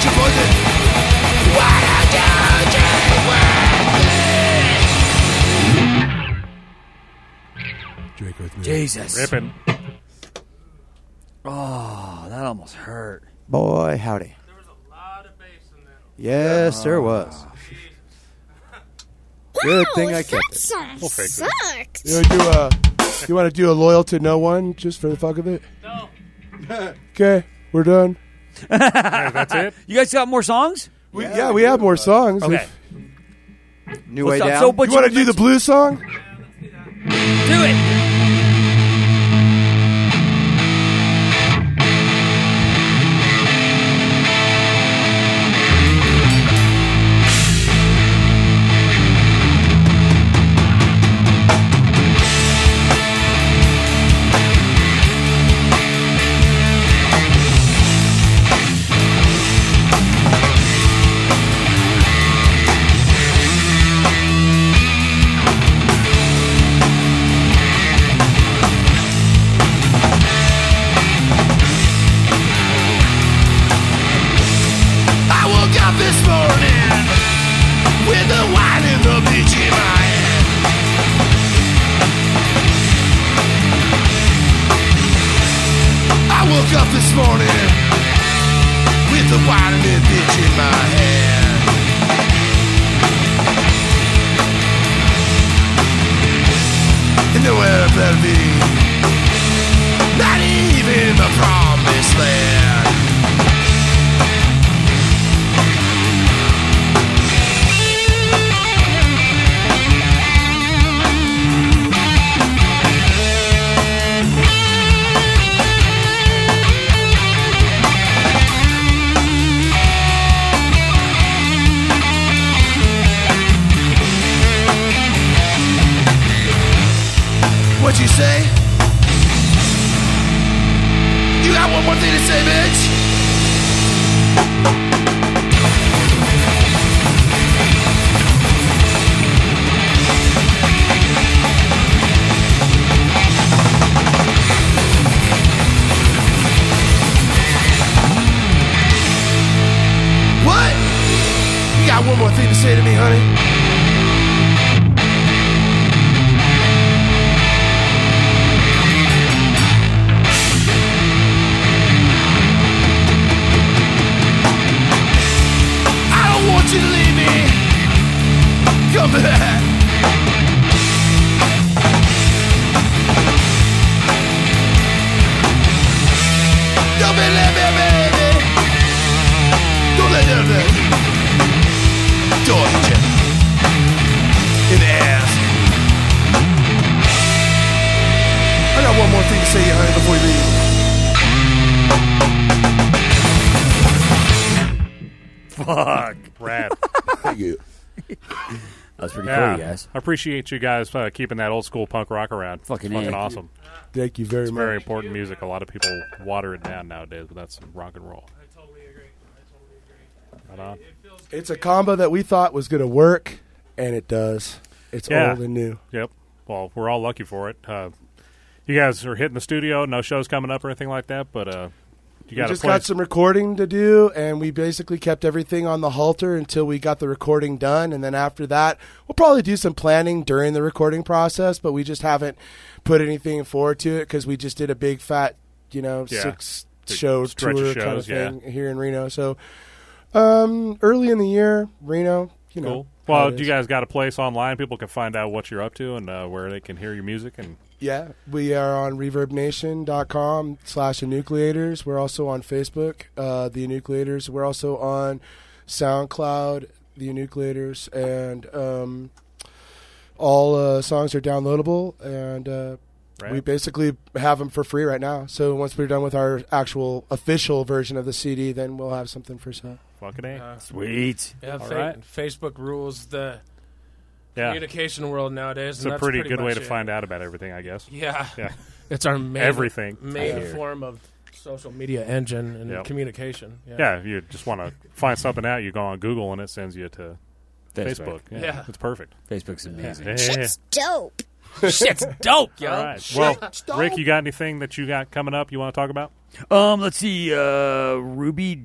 you poison. Why don't you drink with me? Drink with me. Jesus. Ripping. Oh, that almost hurt. Boy, howdy. There was a lot of bass in that. Yes, there was. Good thing I kept that it. song We'll fix it. sucks. You want to do a? You want to do a loyal to no one just for the fuck of it? No. Okay, we're done. Yeah, that's it. You guys got more songs? We, yeah, we have more songs. Okay. New What's way up? down. So, but You want to do the blues song? Do it. I woke up this morning with the wine and the beach in my hand. I woke up this morning with the wine and the beach in my hand. And nowhere better be, not even the promised land. What'd you say? You got one more thing to say, bitch? What? You got one more thing to say to me, honey? Want you to leave me. Come back. Don't be let me, baby. Don't let me, baby. Don't hit you in the ass. I got one more thing to say to you, honey, before you leave. Fuck, Brad. Thank you. That was pretty Yeah, cool, you guys. I appreciate you guys uh, keeping that old school punk rock around. Fucking fucking yeah. awesome. Thank you very It's much. very important music. A lot of people water it down nowadays, but that's rock and roll. I totally agree. I totally agree. Right on. It feels It's a combo that we thought was going to work, and it does. It's Yeah. old and new. Yep. Well, we're all lucky for it. Uh, you guys are hitting the studio. No shows coming up or anything like that, but uh, you We got just a place. got some recording to do, and we basically kept everything on the halter until we got the recording done. And then after that, we'll probably do some planning during the recording process, but we just haven't put anything forward to it because we just did a big fat, you know, Yeah. six Big show stretch tour of kind of shows, yeah. thing here in Reno. So um, early in the year, Reno, you know. Cool. how Well, it you is. guys got a place online people can find out what you're up to and uh, where they can hear your music and Yeah, we are on reverbnation.com slash enucleators. We're also on Facebook, uh, the Enucleators. We're also on SoundCloud, the Enucleators, and um, all uh, songs are downloadable, and uh, Right. we basically have them for free right now. So once we're done with our actual official version of the C D, then we'll have something for sale. fucking A. Uh, Sweet. Yeah, All fa- right. Facebook rules the Yeah. communication world nowadays. It's and a that's pretty good way much to it. find out about everything, I guess. Yeah, Yeah. it's our main Everything. main I hear. form of social media engine and Yep. communication. Yeah. Yeah, if you just want to find something out, you go on Google and it sends you to Facebook. Facebook. Yeah, Yeah. It's perfect. Facebook's amazing. Yeah, yeah, yeah. Shit's dope. Shit's dope, yo. All right. Well, Rick, you got anything that you got coming up you want to talk about? Um, let's see. Uh, Ruby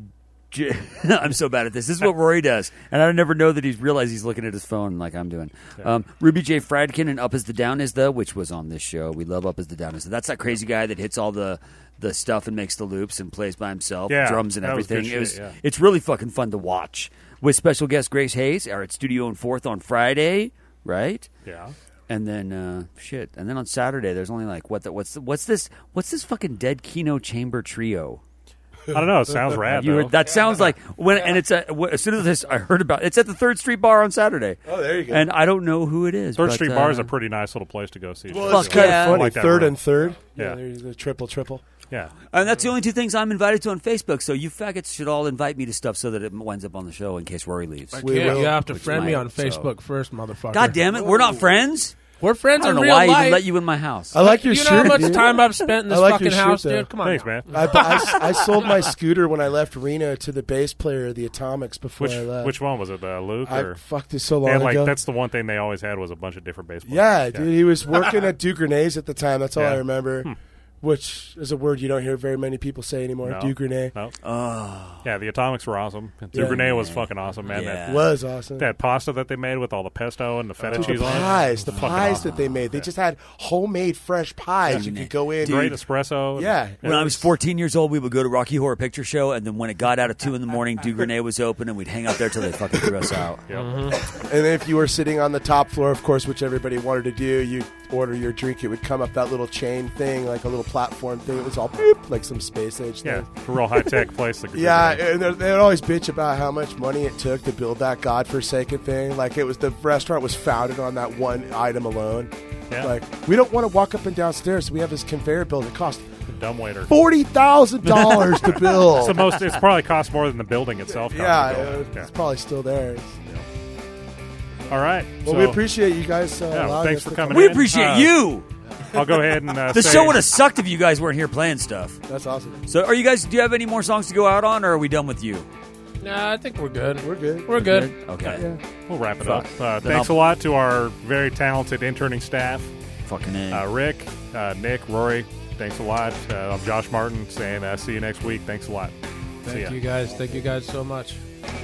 J- I'm so bad at this. This is what Rory does, and I never know that he's realized he's looking at his phone like I'm doing. Um, Ruby J. Fradkin and Up Is the Down Is the, which was on this show. We love Up Is the Down Is the. That's that crazy guy that hits all the the stuff and makes the loops and plays by himself, Yeah, drums and that was everything. good it was. shit, yeah. It's really fucking fun to watch. With special guest Grace Hayes, are at Studio and Fourth on Friday, right? Yeah. And then uh, shit, and then on Saturday there's only like what the, what's the, what's this what's this fucking Dead Kino Chamber Trio? I don't know. It sounds rad. You though. heard, that sounds like when, and it's a, as soon as this I heard about it's at the Third Street Bar on Saturday. Oh, there you go. And I don't know who it is. Third but, Street uh, Bar is a pretty nice little place to go see. Well, Fuck it's kind yeah. of funny. Like that third room. and third. Yeah. There's a triple, triple. Yeah. And that's the only two things I'm invited to on Facebook. So you faggots should all invite me to stuff so that it winds up on the show in case Rory leaves. I can't. You have to Which friend me might, on so. Facebook first, motherfucker. God damn it, we're not friends. We're friends I don't in know real why I life. even let you in my house. I like your you shirt. know how much dude. time I've spent in this I like fucking your shirt, house, though. dude? Come on, Thanks, now. man. I, I, I sold my scooter when I left Reno to the bass player of the Atomics before Which I left. which one was it? Uh, Luke I or fucked it so They long had, like ago. that's the one thing they always had was a bunch of different bass players. Yeah, dude, he was working at Duke Grenades at the time. That's all Yeah. I remember. Hmm. Which is a word you don't hear very many people say anymore. No. Duke Grenade. No. Oh. Yeah, the Atomics were awesome. Yeah. Duvernay was fucking awesome, man. Yeah. That, Was awesome. that pasta that they made with all the pesto and the feta Dude, cheese the on it. pies, the Fucking pies awesome. that they made. They just had homemade fresh pies. You could go in. Great espresso. Yeah. When I was fourteen years old, we would go to Rocky Horror Picture Show, and then when it got out at two in the morning, Duvernay was open, and we'd hang out there till they fucking threw us out. Yep. And then if you were sitting on the top floor, of course, which everybody wanted to do, you order your drink. It would come up that little chain thing, like a little platform thing. It was all boop, like some space age Yeah, thing. a real high tech place. Like Yeah, and they're- they'd always bitch about how much money it took to build that godforsaken thing. Like it was the restaurant was founded on that one item alone. Yeah. Like we don't want to walk up and downstairs, so we have this conveyor belt. It cost dumb waiter. forty thousand dollars to build. It's the most. It's probably cost more than the building itself. cost yeah, to build. it's Yeah. probably still there. All right. Well, so, we appreciate you guys. Uh, Yeah, allowing thanks us for to coming come. We in. appreciate Uh, you. I'll go ahead and uh, The say, show would have sucked if you guys weren't here playing stuff. That's awesome. So, are you guys? Do you have any more songs to go out on, or are we done with you? Nah, I think we're good. We're good. We're good. Okay. Yeah. We'll wrap it Fuck. up. Uh, Then thanks I'll- a lot to our very talented interning staff. Fucking A. Uh, Rick, uh, Nick, Rory, thanks a lot. Uh, I'm Josh Martin saying uh, see you next week. Thanks a lot. See Thank ya. you guys. Thank you guys so much.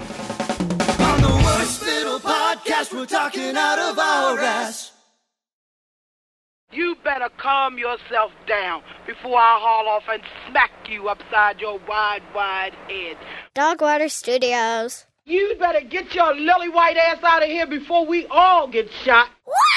On the worst little podcast, we're talking out of our ass. You better calm yourself down before I haul off and smack you upside your wide, wide head. Dogwater Studios. You better get your lily white ass out of here before we all get shot. What?